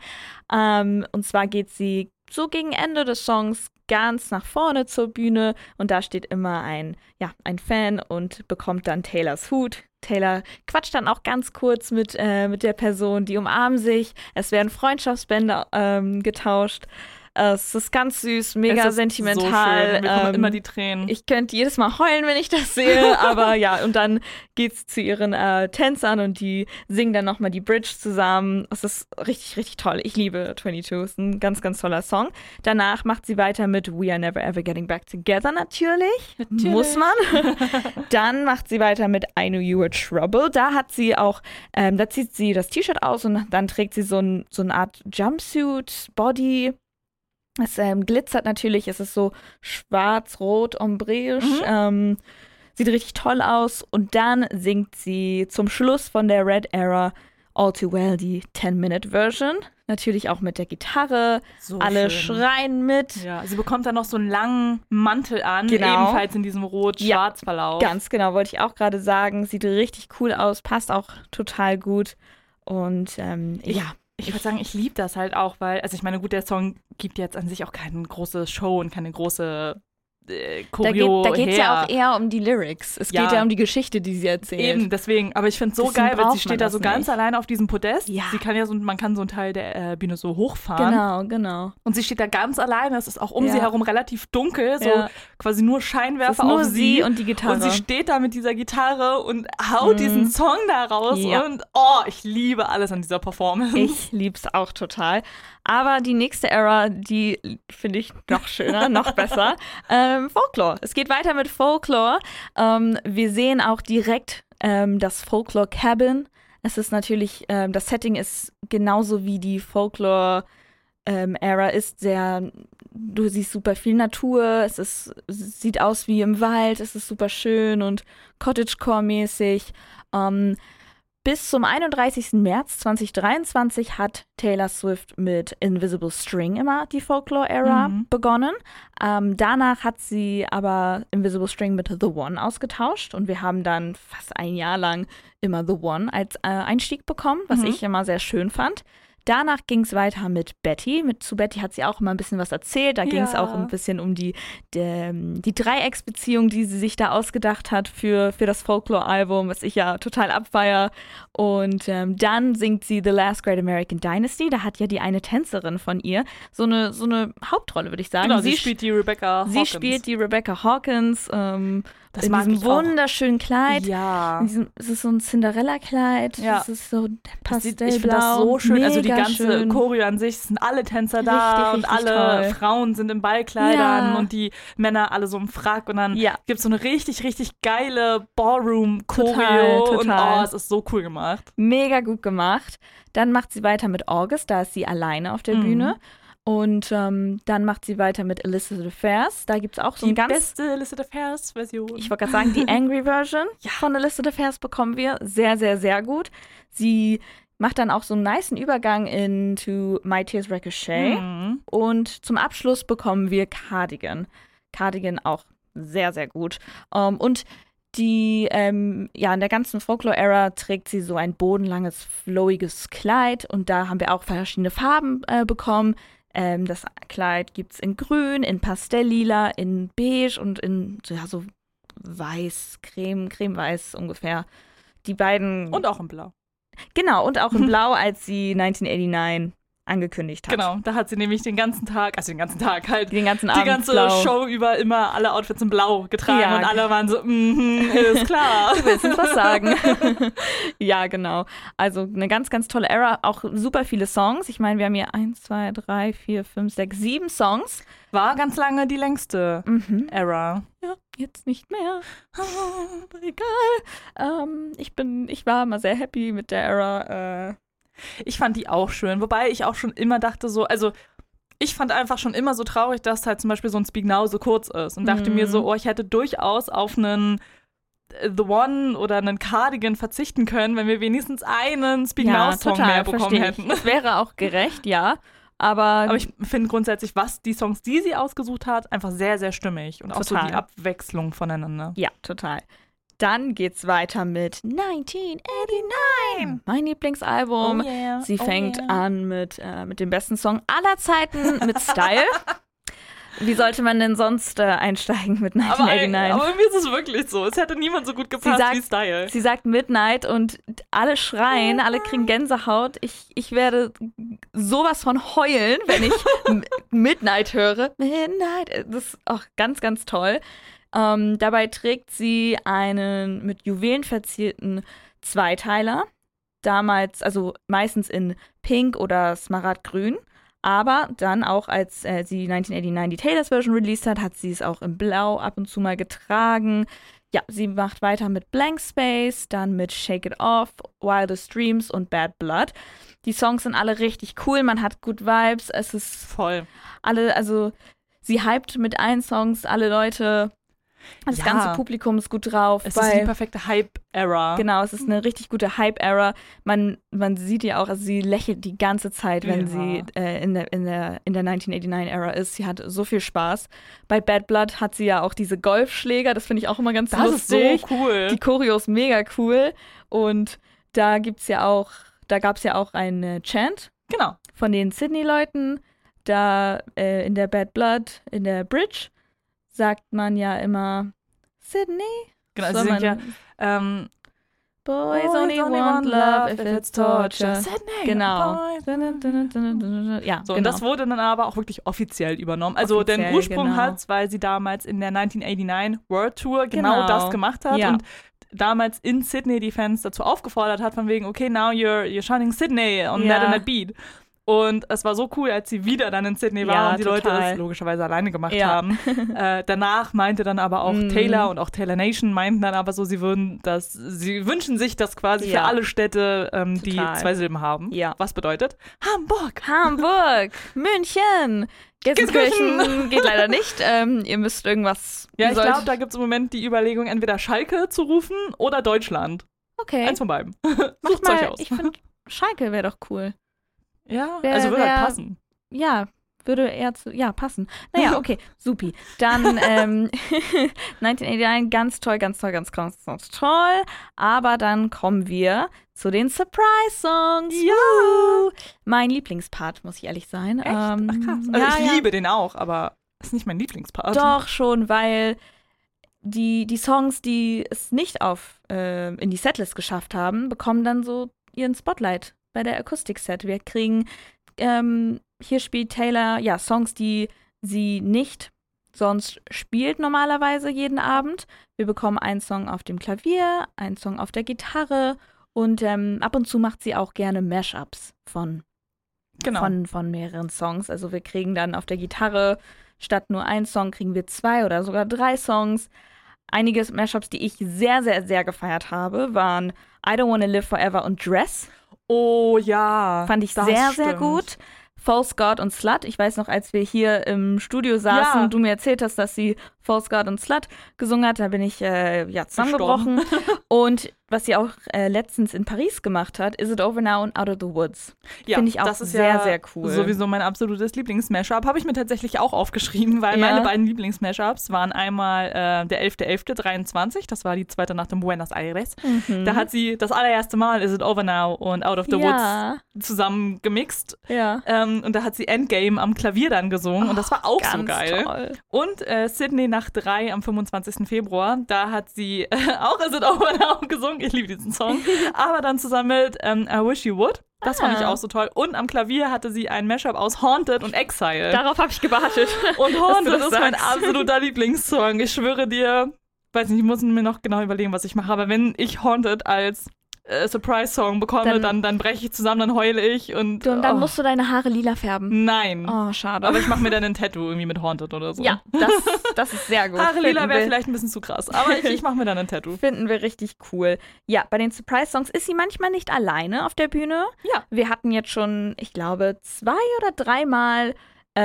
Und zwar geht sie so gegen Ende des Songs ganz nach vorne zur Bühne und da steht immer ein Fan und bekommt dann Taylors Hut. Taylor quatscht dann auch ganz kurz mit der Person, die umarmen sich. Es werden Freundschaftsbänder getauscht. Es ist ganz süß, mega sentimental. So schön. Mir kommen immer die Tränen. Ich könnte jedes Mal heulen, wenn ich das sehe, aber ja, und dann geht's zu ihren Tänzern und die singen dann nochmal die Bridge zusammen. Es ist richtig, richtig toll. Ich liebe 22, es ist ein ganz, ganz toller Song. Danach macht sie weiter mit We Are Never Ever Getting Back Together, natürlich. Muss man. Dann macht sie weiter mit I Knew You Were Trouble. Da hat sie auch, da zieht sie das T-Shirt aus und dann trägt sie so eine Art Jumpsuit, Body. Es glitzert natürlich, es ist so schwarz-rot, ombreisch, sieht richtig toll aus. Und dann singt sie zum Schluss von der Red Era All Too Well die 10-Minute-Version. Natürlich auch mit der Gitarre, so alle schön. Schreien mit. Ja, sie bekommt dann noch so einen langen Mantel an, ebenfalls in diesem Rot-Schwarz-Verlauf. Ganz genau, wollte ich auch gerade sagen. Sieht richtig cool aus, passt auch total gut. Und Ich würde sagen, ich liebe das halt auch, weil, also ich meine, gut, der Song gibt jetzt an sich auch keine große Show und keine große Choreo. Da geht es ja auch eher um die Lyrics. Es geht ja um die Geschichte, die sie erzählt. Eben, deswegen. Aber ich finde es so geil, weil sie steht da so ganz alleine auf diesem Podest. Ja. Sie kann man kann so einen Teil der Bühne so hochfahren. Genau. Und sie steht da ganz alleine. Es ist auch um sie herum relativ dunkel. So quasi nur Scheinwerfer nur auf sie. Und die Gitarre. Und sie steht da mit dieser Gitarre und haut diesen Song da raus. Ja. Und ich liebe alles an dieser Performance. Ich liebe es auch total. Aber die nächste Era, die finde ich noch schöner, noch besser. Folklore. Es geht weiter mit Folklore. Wir sehen auch direkt das Folklore Cabin. Es ist natürlich, das Setting ist genauso wie die Folklore Era ist du siehst super viel Natur, es sieht aus wie im Wald, es ist super schön und Cottagecore-mäßig. Bis zum 31. März 2023 hat Taylor Swift mit Invisible String immer die Folklore-Era begonnen. Danach hat sie aber Invisible String mit The One ausgetauscht und wir haben dann fast ein Jahr lang immer The One als Einstieg bekommen, was ich immer sehr schön fand. Danach ging es weiter mit Betty. Zu Betty hat sie auch immer ein bisschen was erzählt. Da ging es auch ein bisschen um die Dreiecksbeziehung, die sie sich da ausgedacht hat für das Folklore-Album, was ich ja total abfeier. Und dann singt sie The Last Great American Dynasty. Da hat ja die eine Tänzerin von ihr so eine Hauptrolle, würde ich sagen. Genau, sie spielt die Rebecca Hawkins. Sie spielt die Rebecca Hawkins. Das in diesem wunderschönen Kleid. Ja. Es ist so ein Cinderella-Kleid. Ja. Es ist so pastellblau. Ich finde das so schön. Mega also die ganze schön. Choreo an sich, es sind alle Tänzer da richtig, und alle toll. Frauen sind in Ballkleidern und die Männer alle so im Frack. Und dann gibt es so eine richtig, richtig geile Ballroom-Choreo. Total. Und es ist so cool gemacht. Mega gut gemacht. Dann macht sie weiter mit August. Da ist sie alleine auf der Bühne. Und dann macht sie weiter mit Illicit Affairs. Da gibt es auch so ein ganz... Die beste Illicit Affairs-Version. Ich wollte gerade sagen, die Angry Version von Illicit Affairs bekommen wir. Sehr, sehr, sehr gut. Sie macht dann auch so einen nicen Übergang into My Tears Ricochet. Und zum Abschluss bekommen wir Cardigan. Cardigan auch sehr, sehr gut. Und die, in der ganzen Folklore-Ära trägt sie so ein bodenlanges, flowiges Kleid. Und da haben wir auch verschiedene Farben bekommen. Das Kleid gibt es in grün, in pastelllila, in beige und in so weiß, cremeweiß ungefähr. Die beiden... Und auch in blau. Genau, und auch in blau, als sie 1989 angekündigt hat. Genau, da hat sie nämlich den ganzen Tag halt, den ganzen Abend die ganze blau. Show über immer alle Outfits in blau getragen und alle waren so, ist klar. Du willst uns was sagen. Ja, genau. Also eine ganz, ganz tolle Era, auch super viele Songs. Ich meine, wir haben hier 1, 2, 3, 4, 5, 6, 7 Songs. War ganz lange die längste Era. Ja, jetzt nicht mehr. Aber egal. Ich war immer sehr happy mit der Era. Ich fand die auch schön, wobei ich auch schon immer dachte so, also ich fand einfach schon immer so traurig, dass halt zum Beispiel so ein Speak Now so kurz ist und dachte mir so, ich hätte durchaus auf einen The One oder einen Cardigan verzichten können, wenn wir wenigstens einen Speak Now Song mehr bekommen hätten. Das wäre auch gerecht, ja. Aber ich finde grundsätzlich, die Songs, die sie ausgesucht hat, einfach sehr, sehr stimmig und auch so die Abwechslung voneinander. Ja, total. Dann geht's weiter mit 1989, mein Lieblingsalbum. Oh yeah. Sie fängt an mit dem besten Song aller Zeiten, mit Style. Wie sollte man denn sonst einsteigen mit 1989? Aber mir ist es wirklich so. Es hätte niemand so gut gepasst wie Style. Sie sagt Midnight und alle schreien, alle kriegen Gänsehaut. Ich werde sowas von heulen, wenn ich Midnight höre. Midnight, das ist auch ganz, ganz toll. Dabei trägt sie einen mit Juwelen verzierten Zweiteiler. Damals, also meistens in Pink oder Smaragdgrün. Aber dann auch, als sie 1989 die Taylor's Version released hat sie es auch in Blau ab und zu mal getragen. Ja, sie macht weiter mit Blank Space, dann mit Shake It Off, Wildest Dreams und Bad Blood. Die Songs sind alle richtig cool, man hat gut Vibes. Es ist voll. Sie hypt mit allen Songs alle Leute. Das ganze Publikum ist gut drauf. Es ist die perfekte Hype-Era. Genau, es ist eine richtig gute Hype-Era. Man sieht ja auch, also sie lächelt die ganze Zeit, wenn sie in der 1989-Era ist. Sie hat so viel Spaß. Bei Bad Blood hat sie ja auch diese Golfschläger. Das finde ich auch immer ganz lustig. Das ist so cool. Die Choreo ist mega cool. Und da gab es ja auch einen Chant. Genau. Von den Sydney-Leuten. Da in der Bad Blood, in der Bridge, sagt man ja immer Sydney. Genau, sie singt ja Boys only want love if it's torture. Sydney, genau. Ja, so, genau. Und das wurde dann aber auch wirklich offiziell übernommen. Also den Ursprung hat's, weil sie damals in der 1989 World Tour genau das gemacht hat und damals in Sydney die Fans dazu aufgefordert hat, von wegen, okay, now you're shining Sydney on that beat. Und es war so cool, als sie wieder dann in Sydney war und die Leute es logischerweise alleine gemacht haben. Danach meinte dann aber auch Taylor und auch Taylor Nation meinten dann aber so, sie wünschen sich das quasi für alle Städte, die 2 Silben haben. Ja. Was bedeutet? Hamburg, München, Gelsenkirchen geht leider nicht. Ihr müsst irgendwas... Ja, ich glaube, da gibt es im Moment die Überlegung, entweder Schalke zu rufen oder Deutschland. Okay. Eins von beiden. Sucht euch aus. Ich finde, Schalke wäre doch cool. Ja, würde halt passen. Ja, würde eher passen. Naja, okay, supi. Dann 1989, ganz toll, ganz toll, ganz, ganz, ganz toll. Aber dann kommen wir zu den Surprise-Songs. Ja! Mein Lieblingspart, muss ich ehrlich sein. Echt? Ach krass. Also ich liebe den auch, aber ist nicht mein Lieblingspart. Doch, schon, weil die Songs, die es nicht in die Setlist geschafft haben, bekommen dann so ihren Spotlight bei der Akustik-Set. Wir kriegen, hier spielt Taylor, Songs, die sie nicht sonst spielt normalerweise jeden Abend. Wir bekommen einen Song auf dem Klavier, einen Song auf der Gitarre und ab und zu macht sie auch gerne Mashups von mehreren Songs. Also wir kriegen dann auf der Gitarre statt nur einen Song kriegen wir 2 oder sogar 3 Songs. Einige Mashups, die ich sehr, sehr, sehr gefeiert habe, waren I Don't Wanna Live Forever und Dress. Oh ja. Fand ich sehr, sehr gut. False God und Slut. Ich weiß noch, als wir hier im Studio saßen und du mir erzählt hast, dass sie False God und Slut gesungen hat, da bin ich zusammengebrochen. Und was sie auch letztens in Paris gemacht hat, Is It Over Now und Out of the Woods. Ja, finde ich auch sehr, sehr cool. Sowieso mein absolutes Lieblings-Mashup. Habe ich mir tatsächlich auch aufgeschrieben, weil meine beiden Lieblings-Mashups waren einmal der 11.11.23, das war die zweite Nacht in Buenos Aires. Mhm. Da hat sie das allererste Mal Is It Over Now und Out of the Woods zusammen gemixt. Ja. Und da hat sie Endgame am Klavier dann gesungen und das war auch so geil. Toll. Und Sydney Nacht 3 am 25. Februar, da hat sie auch Is It Over Now gesungen. Ich liebe diesen Song. Aber dann zusammen mit I Wish You Would. Das fand ich auch so toll. Und am Klavier hatte sie ein Mashup aus Haunted und Exile. Darauf habe ich gewartet. Und Haunted ist mein absoluter Lieblingssong. Ich schwöre dir, weiß nicht, ich muss mir noch genau überlegen, was ich mache. Aber wenn ich Haunted als Surprise-Song bekomme, dann breche ich zusammen, dann heule ich. Und dann musst du deine Haare lila färben. Nein. Oh, schade. Aber ich mache mir dann ein Tattoo irgendwie mit Haunted oder so. Ja, das ist sehr gut. Haare lila wäre vielleicht ein bisschen zu krass, aber ich mache mir dann ein Tattoo. Finden wir richtig cool. Ja, bei den Surprise-Songs ist sie manchmal nicht alleine auf der Bühne. Ja. Wir hatten jetzt schon, ich glaube, 2 oder 3 Mal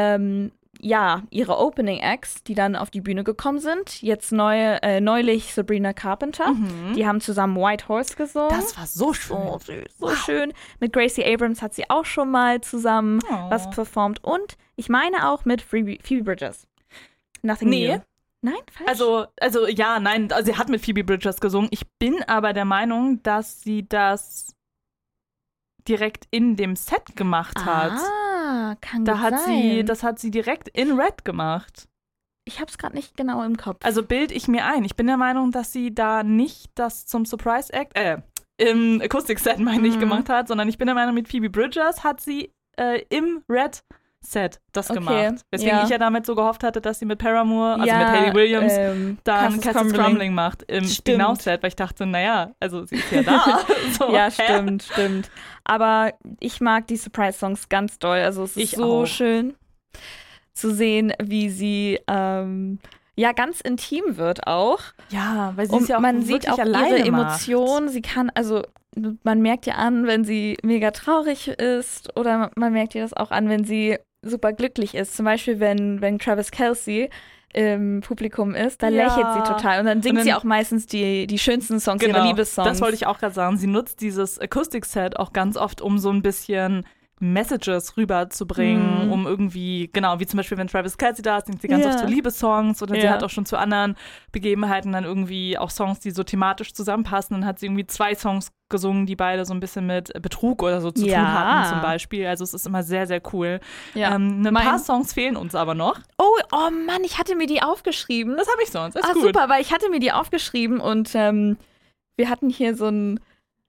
ihre Opening Acts, die dann auf die Bühne gekommen sind. Jetzt neulich Sabrina Carpenter. Mhm. Die haben zusammen White Horse gesungen. Das war so schön. Oh, so schön. Mit Gracie Abrams hat sie auch schon mal zusammen was performt. Und ich meine auch mit Phoebe Bridgers. Nothing New. Nein, falsch? Also sie hat mit Phoebe Bridgers gesungen. Ich bin aber der Meinung, dass sie das direkt in dem Set gemacht hat. Kann sein. Das hat sie direkt in Red gemacht. Ich hab's gerade nicht genau im Kopf. Also bild ich mir ein. Ich bin der Meinung, dass sie da nicht das zum Surprise Act, im Akustik-Set gemacht hat, sondern ich bin der Meinung, mit Phoebe Bridgers hat sie im Red Set das gemacht. Weswegen ich ja damit so gehofft hatte, dass sie mit Paramore, also mit Hayley Williams, dann Castles Crumbling macht im Now-Set, weil ich dachte, naja, also sie ist ja da. So, ja, stimmt. Aber ich mag die Surprise-Songs ganz doll. Also es ist schön zu sehen, wie sie ganz intim wird auch. Ja, weil sie ist ja auch man sieht auch ihre Emotionen. Sie kann, man merkt ihr an, wenn sie mega traurig ist, oder man merkt ihr das auch an, wenn sie super glücklich ist. Zum Beispiel, wenn Travis Kelce im Publikum ist, da lächelt sie total. Und dann singt sie auch meistens die schönsten Songs, ihre Liebessongs. Das wollte ich auch gerade sagen. Sie nutzt dieses Akustik-Set auch ganz oft, um so ein bisschen Messages rüberzubringen, um irgendwie, genau, wie zum Beispiel, wenn Travis Kelce da ist, singt sie ganz oft so Liebessongs, oder sie hat auch schon zu anderen Begebenheiten dann irgendwie auch Songs, die so thematisch zusammenpassen. Dann hat sie irgendwie 2 Songs gesungen, die beide so ein bisschen mit Betrug oder so zu tun hatten zum Beispiel. Also es ist immer sehr, sehr cool. Ja. Ein paar Songs fehlen uns aber noch. Oh Mann, ich hatte mir die aufgeschrieben. Das habe ich sonst. Ist gut. Super, weil ich hatte mir die aufgeschrieben und wir hatten hier so ein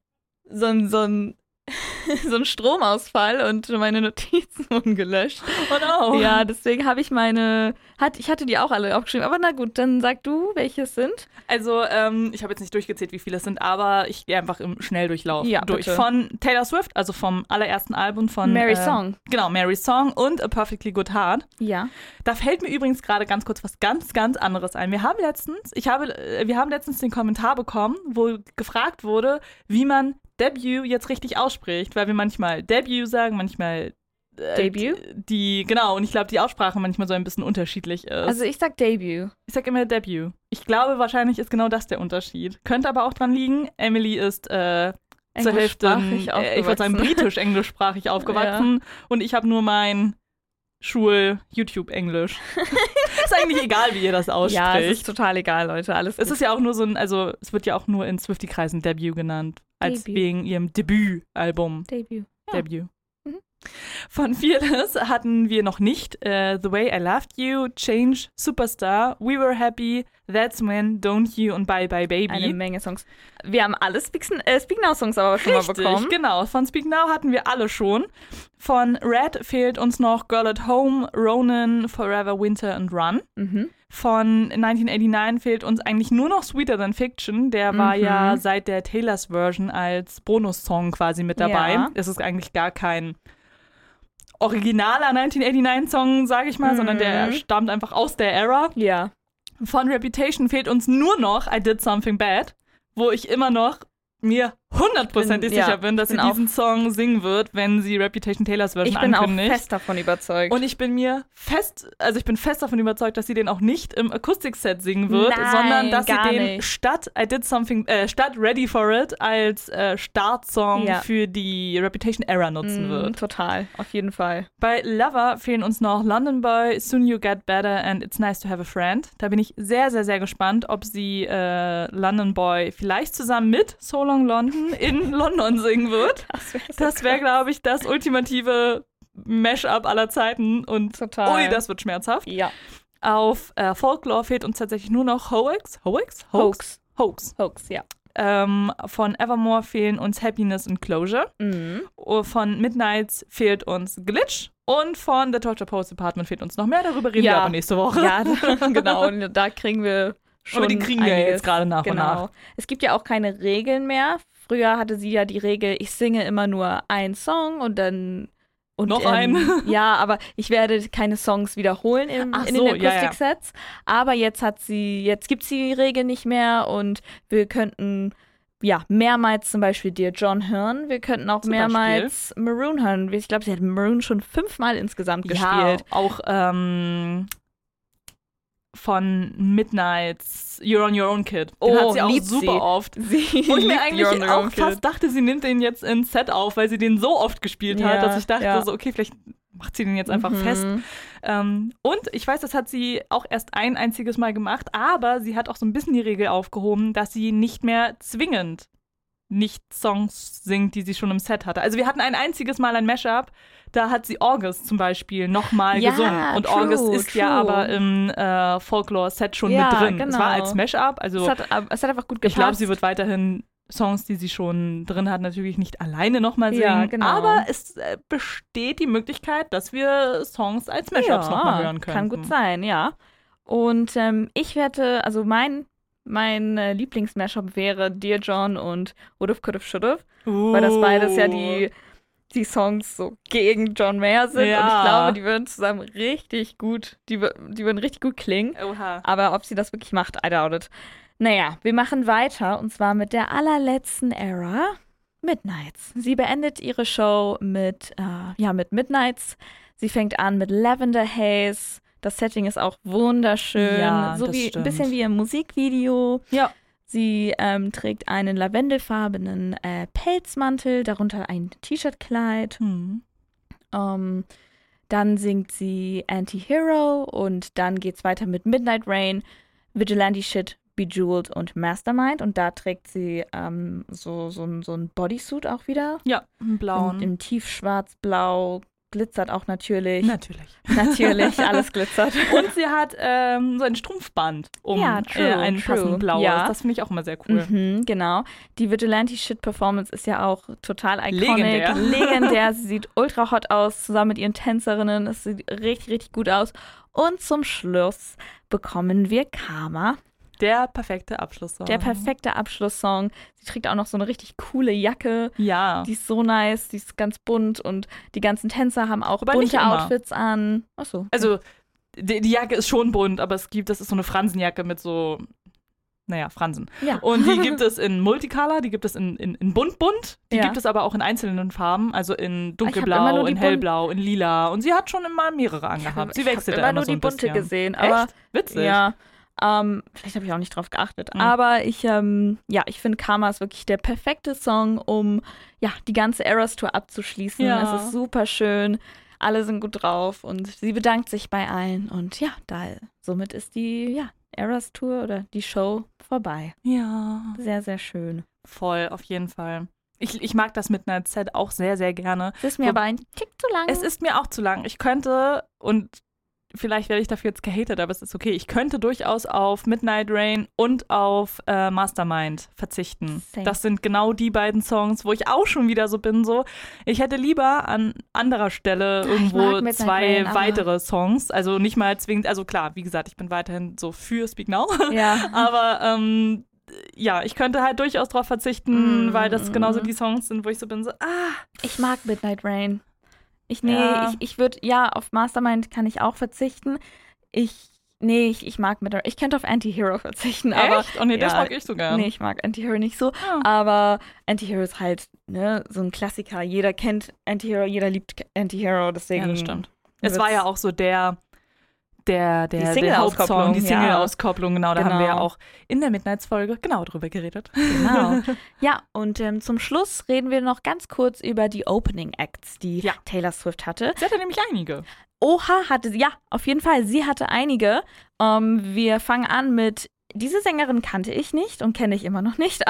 Stromausfall und meine Notizen wurden gelöscht. Oh no. Ja, deswegen habe ich ich hatte die auch alle aufgeschrieben. Aber na gut, dann sag du, welche es sind. Also, ich habe jetzt nicht durchgezählt, wie viele es sind, aber ich gehe einfach im Schnelldurchlauf durch. Bitte. Von Taylor Swift, also vom allerersten Album von Mary Song. Genau, Mary Song und A Perfectly Good Heart. Ja. Da fällt mir übrigens gerade ganz kurz was ganz, ganz anderes ein. Wir haben letztens den Kommentar bekommen, wo gefragt wurde, wie man Debut jetzt richtig ausspricht, weil wir manchmal Debut sagen, manchmal Debut? Und ich glaube, die Aussprache manchmal so ein bisschen unterschiedlich ist. Also ich sag Debut. Ich sag immer Debut. Ich glaube, wahrscheinlich ist genau das der Unterschied. Könnte aber auch dran liegen, Emily ist zur Hälfte, ich würde sagen, britisch-englischsprachig aufgewachsen und ich habe nur mein Schul-YouTube-Englisch. Ist eigentlich egal, wie ihr das ausspricht. Ja, es ist total egal, Leute. Alles gut. Es ist ja auch nur so es wird ja auch nur in Swiftie-Kreisen Debut genannt. Als wegen ihrem Debütalbum. Debut. Von Fearless hatten wir noch nicht The Way I Loved You, Change, Superstar, We Were Happy, That's When, Don't You und Bye Bye Baby. Eine Menge Songs. Wir haben alle Speak Now Songs aber schon mal bekommen. Genau. Von Speak Now hatten wir alle schon. Von Red fehlt uns noch Girl at Home, Ronan, Forever, Winter and Run. Von 1989 fehlt uns eigentlich nur noch Sweeter Than Fiction. Der war ja seit der Taylor's Version als Bonussong quasi mit dabei. Ja. Es ist eigentlich gar kein originaler 1989-Song, sage ich mal, sondern der stammt einfach aus der Era. Ja. Von Reputation fehlt uns nur noch I Did Something Bad, wo ich immer noch mir 100%ig sicher bin, dass sie diesen Song singen wird, wenn sie Reputation Taylors Version ankündigt. Ich bin auch fest davon überzeugt. Und ich bin fest davon überzeugt, dass sie den auch nicht im Akustikset singen wird, sondern dass sie den statt Ready For It als Startsong für die Reputation Era nutzen wird. Total, auf jeden Fall. Bei Lover fehlen uns noch London Boy, Soon You Get Better and It's Nice to Have a Friend. Da bin ich sehr, sehr, sehr gespannt, ob sie London Boy vielleicht zusammen mit So Long London in London singen wird. Das wäre, glaube ich, das ultimative Mashup aller Zeiten. Und total. Das wird schmerzhaft. Ja. Auf Folklore fehlt uns tatsächlich nur noch Hoax, ja. Von Evermore fehlen uns Happiness and Closure. Von Midnights fehlt uns Glitch. Und von The Torture Post Department fehlt uns noch mehr. Darüber reden wir aber nächste Woche. Ja, genau. Und da kriegen wir schon aber die kriegen wir jetzt gerade nach und nach. Es gibt ja auch keine Regeln mehr. Früher hatte sie ja die Regel, ich singe immer nur einen Song und dann noch einen. Ja, aber ich werde keine Songs wiederholen in den Akustik-Sets. Ja. Aber jetzt gibt es die Regel nicht mehr und wir könnten mehrmals zum Beispiel Dear John hören. Wir könnten auch mehrmals Maroon hören. Ich glaube, sie hat Maroon schon 5-mal insgesamt gespielt. Auch von Midnights You're on Your Own Kid. Den hat sie auch super oft. Wo ich mir eigentlich auch fast dachte, sie nimmt den jetzt ins Set auf, weil sie den so oft gespielt hat, dass ich dachte so, okay, vielleicht macht sie den jetzt einfach fest. Und ich weiß, das hat sie auch erst ein einziges Mal gemacht, aber sie hat auch so ein bisschen die Regel aufgehoben, dass sie nicht mehr zwingend nicht Songs singt, die sie schon im Set hatte. Also wir hatten ein einziges Mal ein Mashup, da hat sie August zum Beispiel nochmal gesungen. Und August ist ja aber im Folklore-Set schon mit drin. Genau. Es war als Mashup. Also es hat einfach gut gepasst. Ich glaube, sie wird weiterhin Songs, die sie schon drin hat, natürlich nicht alleine nochmal singen. Ja, genau. Aber es besteht die Möglichkeit, dass wir Songs als Mashups nochmal hören können. Kann gut sein, ja. Und ich werde, also mein Lieblings-Mashup wäre Dear John und Would've, Could've, Should've, weil das beides ja die Songs so gegen John Mayer sind und ich glaube, die würden zusammen richtig gut, die würden richtig gut klingen. Oha. Aber ob sie das wirklich macht, I doubt it. Naja, wir machen weiter und zwar mit der allerletzten Era, Midnights. Sie beendet ihre Show mit Midnights. Sie fängt an mit Lavender Haze. Das Setting ist auch wunderschön, ein bisschen wie im Musikvideo. Ja. Sie trägt einen lavendelfarbenen Pelzmantel, darunter ein T-Shirt-Kleid. Dann singt sie Anti-Hero und dann geht's weiter mit Midnight Rain, Vigilante Shit, Bejeweled und Mastermind. Und da trägt sie so ein Bodysuit auch wieder. Ja, einen blauen. Im tiefschwarz-blau. Glitzert auch natürlich. Natürlich, alles glitzert. Und sie hat so ein Strumpfband ein passend blaues. Ja. Das finde ich auch immer sehr cool. Genau. Die Vigilante-Shit-Performance ist ja auch total iconic. Legendär. Sie sieht ultra hot aus, zusammen mit ihren Tänzerinnen. Es sieht richtig, richtig gut aus. Und zum Schluss bekommen wir Karma. Der perfekte Abschlusssong. Sie trägt auch noch so eine richtig coole Jacke. Ja. Die ist so nice, die ist ganz bunt und die ganzen Tänzer haben auch bunte Outfits an. Achso. Also die Jacke ist schon bunt, aber das ist so eine Fransenjacke mit so, Fransen. Ja. Und die gibt es in Multicolor, die gibt es in bunt. Die gibt es aber auch in einzelnen Farben, also in dunkelblau, in hellblau, in lila. Und sie hat schon immer mehrere angehabt. Sie wechselt immer so ein bisschen. Ich habe immer nur die bunte gesehen. Aber echt? Witzig. Ja. Vielleicht habe ich auch nicht drauf geachtet. Aber ich finde Karma ist wirklich der perfekte Song, um die ganze Eras Tour abzuschließen. Ja. Es ist super schön. alle sind gut drauf und sie bedankt sich bei allen. Und ja, somit ist die Eras Tour oder die Show vorbei. Ja. Sehr, sehr schön. Voll, auf jeden Fall. Ich mag das Midnight Set auch sehr, sehr gerne. Es ist mir aber ein Tick zu lang. Es ist mir auch zu lang. Ich könnte, und vielleicht werde ich dafür jetzt gehatet, aber es ist okay, ich könnte durchaus auf Midnight Rain und auf Mastermind verzichten. Same. Das sind genau die beiden Songs, wo ich auch schon wieder so bin, ich hätte lieber an anderer Stelle irgendwo 2 weitere Songs, also nicht mal zwingend, also klar, wie gesagt, ich bin weiterhin so für Speak Now, ja. aber ja, ich könnte halt durchaus drauf verzichten, weil das genauso die Songs sind, wo ich so bin, Ich mag Midnight Rain. Ich würde, auf Mastermind kann ich auch verzichten. Ich mag Midnight Rain. Ich könnte auf Anti-Hero verzichten. Echt? Aber, Oh nee, das mag ich so gern. Nee, ich mag Anti-Hero nicht so. Aber Anti-Hero ist halt so ein Klassiker. Jeder kennt Anti-Hero, jeder liebt Anti-Hero, deswegen. Ja, das stimmt. Es war ja auch so der Single-Auskopplung, die Single-Auskopplung, genau, da haben wir ja auch in der Midnights-Folge genau drüber geredet. Genau. Ja, und zum Schluss reden wir noch ganz kurz über die Opening-Acts, die Taylor Swift hatte. Sie hatte nämlich einige. Oha, hatte sie, ja, auf jeden Fall, sie hatte einige. Wir fangen an mit, diese Sängerin kannte ich nicht und kenne ich immer noch nicht,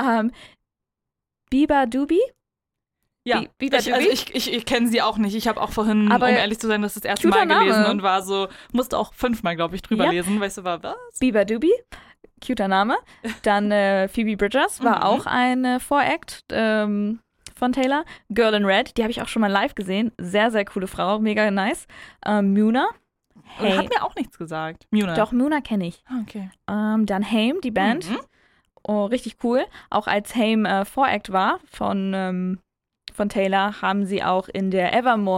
Biba Dubi. Ja, ich kenne sie auch nicht. Ich habe auch vorhin, aber um ehrlich zu sein, das erste Mal gelesen und war so, musste auch 5-mal, glaube ich, drüber lesen. Weißt du, war was? Biba Dubi, cuter Name. Dann Phoebe Bridgers war auch ein Voract von Taylor. Girl in Red, die habe ich auch schon mal live gesehen. Sehr, sehr coole Frau, mega nice. Muna. Hey. Hat mir auch nichts gesagt. Muna. Doch, Muna kenne ich. Okay. Dann Haim, die Band. Oh, richtig cool. Auch als Haim Voract war von Taylor, haben sie auch in der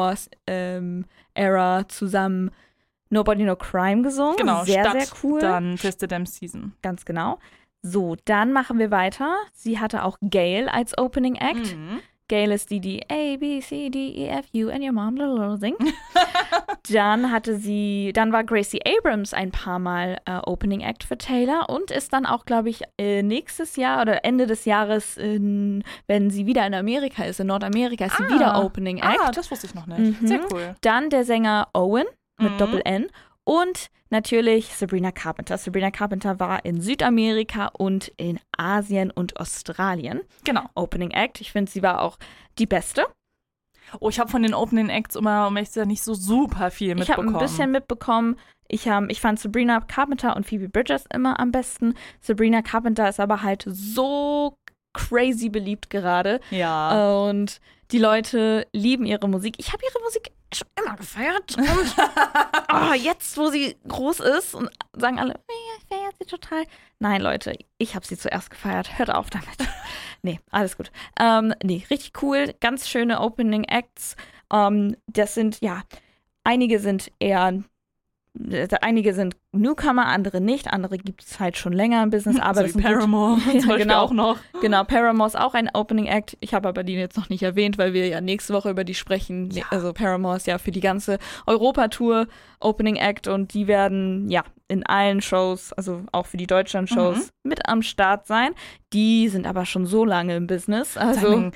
Evermore-Ära zusammen Nobody No Crime gesungen. Genau, sehr, sehr cool. Dann Twisted Damn Season. Ganz genau. So, dann machen wir weiter. Sie hatte auch Gayle als Opening Act. Gayle ist die A, B, C, D, E, F, U and your mom singt. Dann war Gracie Abrams ein paar Mal Opening Act für Taylor und ist dann auch, glaube ich, nächstes Jahr oder Ende des Jahres, wenn sie wieder in Amerika ist, in Nordamerika, ist sie wieder Opening Act. Das wusste ich noch nicht. Sehr cool. Dann der Sänger Owen mit Doppel-N und natürlich Sabrina Carpenter. Sabrina Carpenter war in Südamerika und in Asien und Australien. Genau. Opening Act. Ich finde, sie war auch die Beste. Oh, ich habe von den Opening Acts immer, um ehrlich zu sein, nicht so super viel mitbekommen. Ich habe ein bisschen mitbekommen. Ich fand Sabrina Carpenter und Phoebe Bridgers immer am besten. Sabrina Carpenter ist aber halt so crazy beliebt gerade. Ja. Und die Leute lieben ihre Musik. Ich habe ihre Musik schon immer gefeiert. Und jetzt, wo sie groß ist, und sagen alle, ich feiere sie total. Nein, Leute, ich habe sie zuerst gefeiert. Hört auf damit. Nee, alles gut. Richtig cool. Ganz schöne Opening Acts. Das sind, einige sind Newcomer, andere nicht. Andere gibt es halt schon länger im Business. Aber so das wie Paramore zum Beispiel auch noch. Genau, Paramore ist auch ein Opening Act. Ich habe aber die jetzt noch nicht erwähnt, weil wir ja nächste Woche über die sprechen. Ja. Also Paramore ist ja für die ganze Europa-Tour Opening Act und die werden in allen Shows, also auch für die Deutschland-Shows, mit am Start sein. Die sind aber schon so lange im Business. Also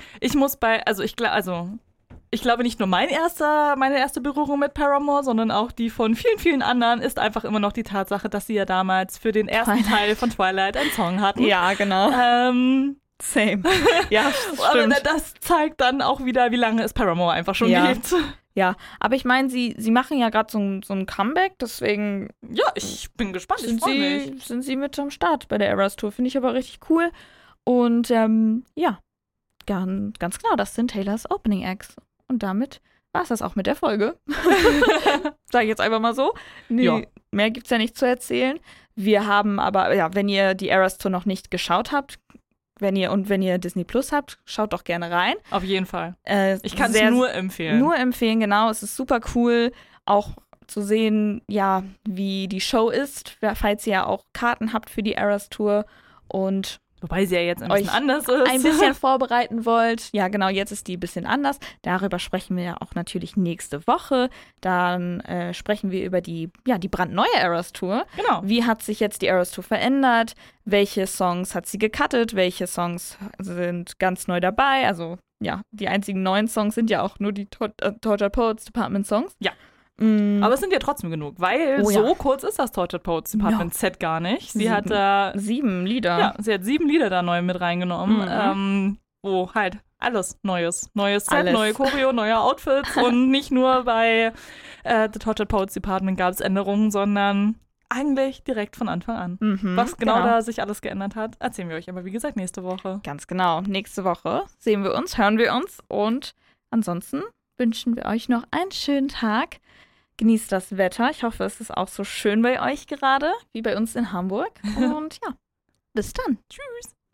ich glaube nicht nur meine erste Berührung mit Paramore, sondern auch die von vielen, vielen anderen ist einfach immer noch die Tatsache, dass sie ja damals für den ersten Teil von Twilight einen Song hatten. Ja, genau. Same. Ja, aber das zeigt dann auch wieder, wie lange es Paramore einfach schon gibt. Ja, aber ich meine, sie machen ja gerade so ein Comeback, deswegen. Ja, ich bin gespannt, ich freue mich. Sind sie mit am Start bei der Eras Tour, finde ich aber richtig cool. Und ganz genau, das sind Taylors Opening Acts. Und damit war es das auch mit der Folge. Sag ich jetzt einfach mal so. Nee, mehr gibt's ja nicht zu erzählen. Wir haben aber, wenn ihr die Eras Tour noch nicht geschaut habt, wenn ihr Disney Plus habt, schaut doch gerne rein. Auf jeden Fall. Ich kann es nur empfehlen. Nur empfehlen, genau. Es ist super cool, auch zu sehen, wie die Show ist, falls ihr ja auch Karten habt für die Eras Tour und wobei sie ja jetzt ein bisschen anders ist. Ein bisschen vorbereiten wollt. Ja, genau, jetzt ist die ein bisschen anders. Darüber sprechen wir ja auch natürlich nächste Woche. Dann sprechen wir über die brandneue Eras Tour. Genau. Wie hat sich jetzt die Eras Tour verändert? Welche Songs hat sie gecuttet? Welche Songs sind ganz neu dabei? Also, die einzigen neuen Songs sind ja auch nur die Tortured Poets Department Songs. Ja. Aber es sind ja trotzdem genug, weil so kurz ist das Tortured Poets Department Set gar nicht. Sie hat 7 Lieder. Ja, sie hat 7 Lieder da neu mit reingenommen, wo halt alles Neues Set, neue Choreo, neue Outfits und nicht nur bei The Tortured Poets Department gab es Änderungen, sondern eigentlich direkt von Anfang an. Was genau da sich alles geändert hat, erzählen wir euch aber wie gesagt nächste Woche. Ganz genau, nächste Woche sehen wir uns, hören wir uns und ansonsten wünschen wir euch noch einen schönen Tag. Genießt das Wetter. Ich hoffe, es ist auch so schön bei euch gerade, wie bei uns in Hamburg. Und ja, bis dann. Tschüss.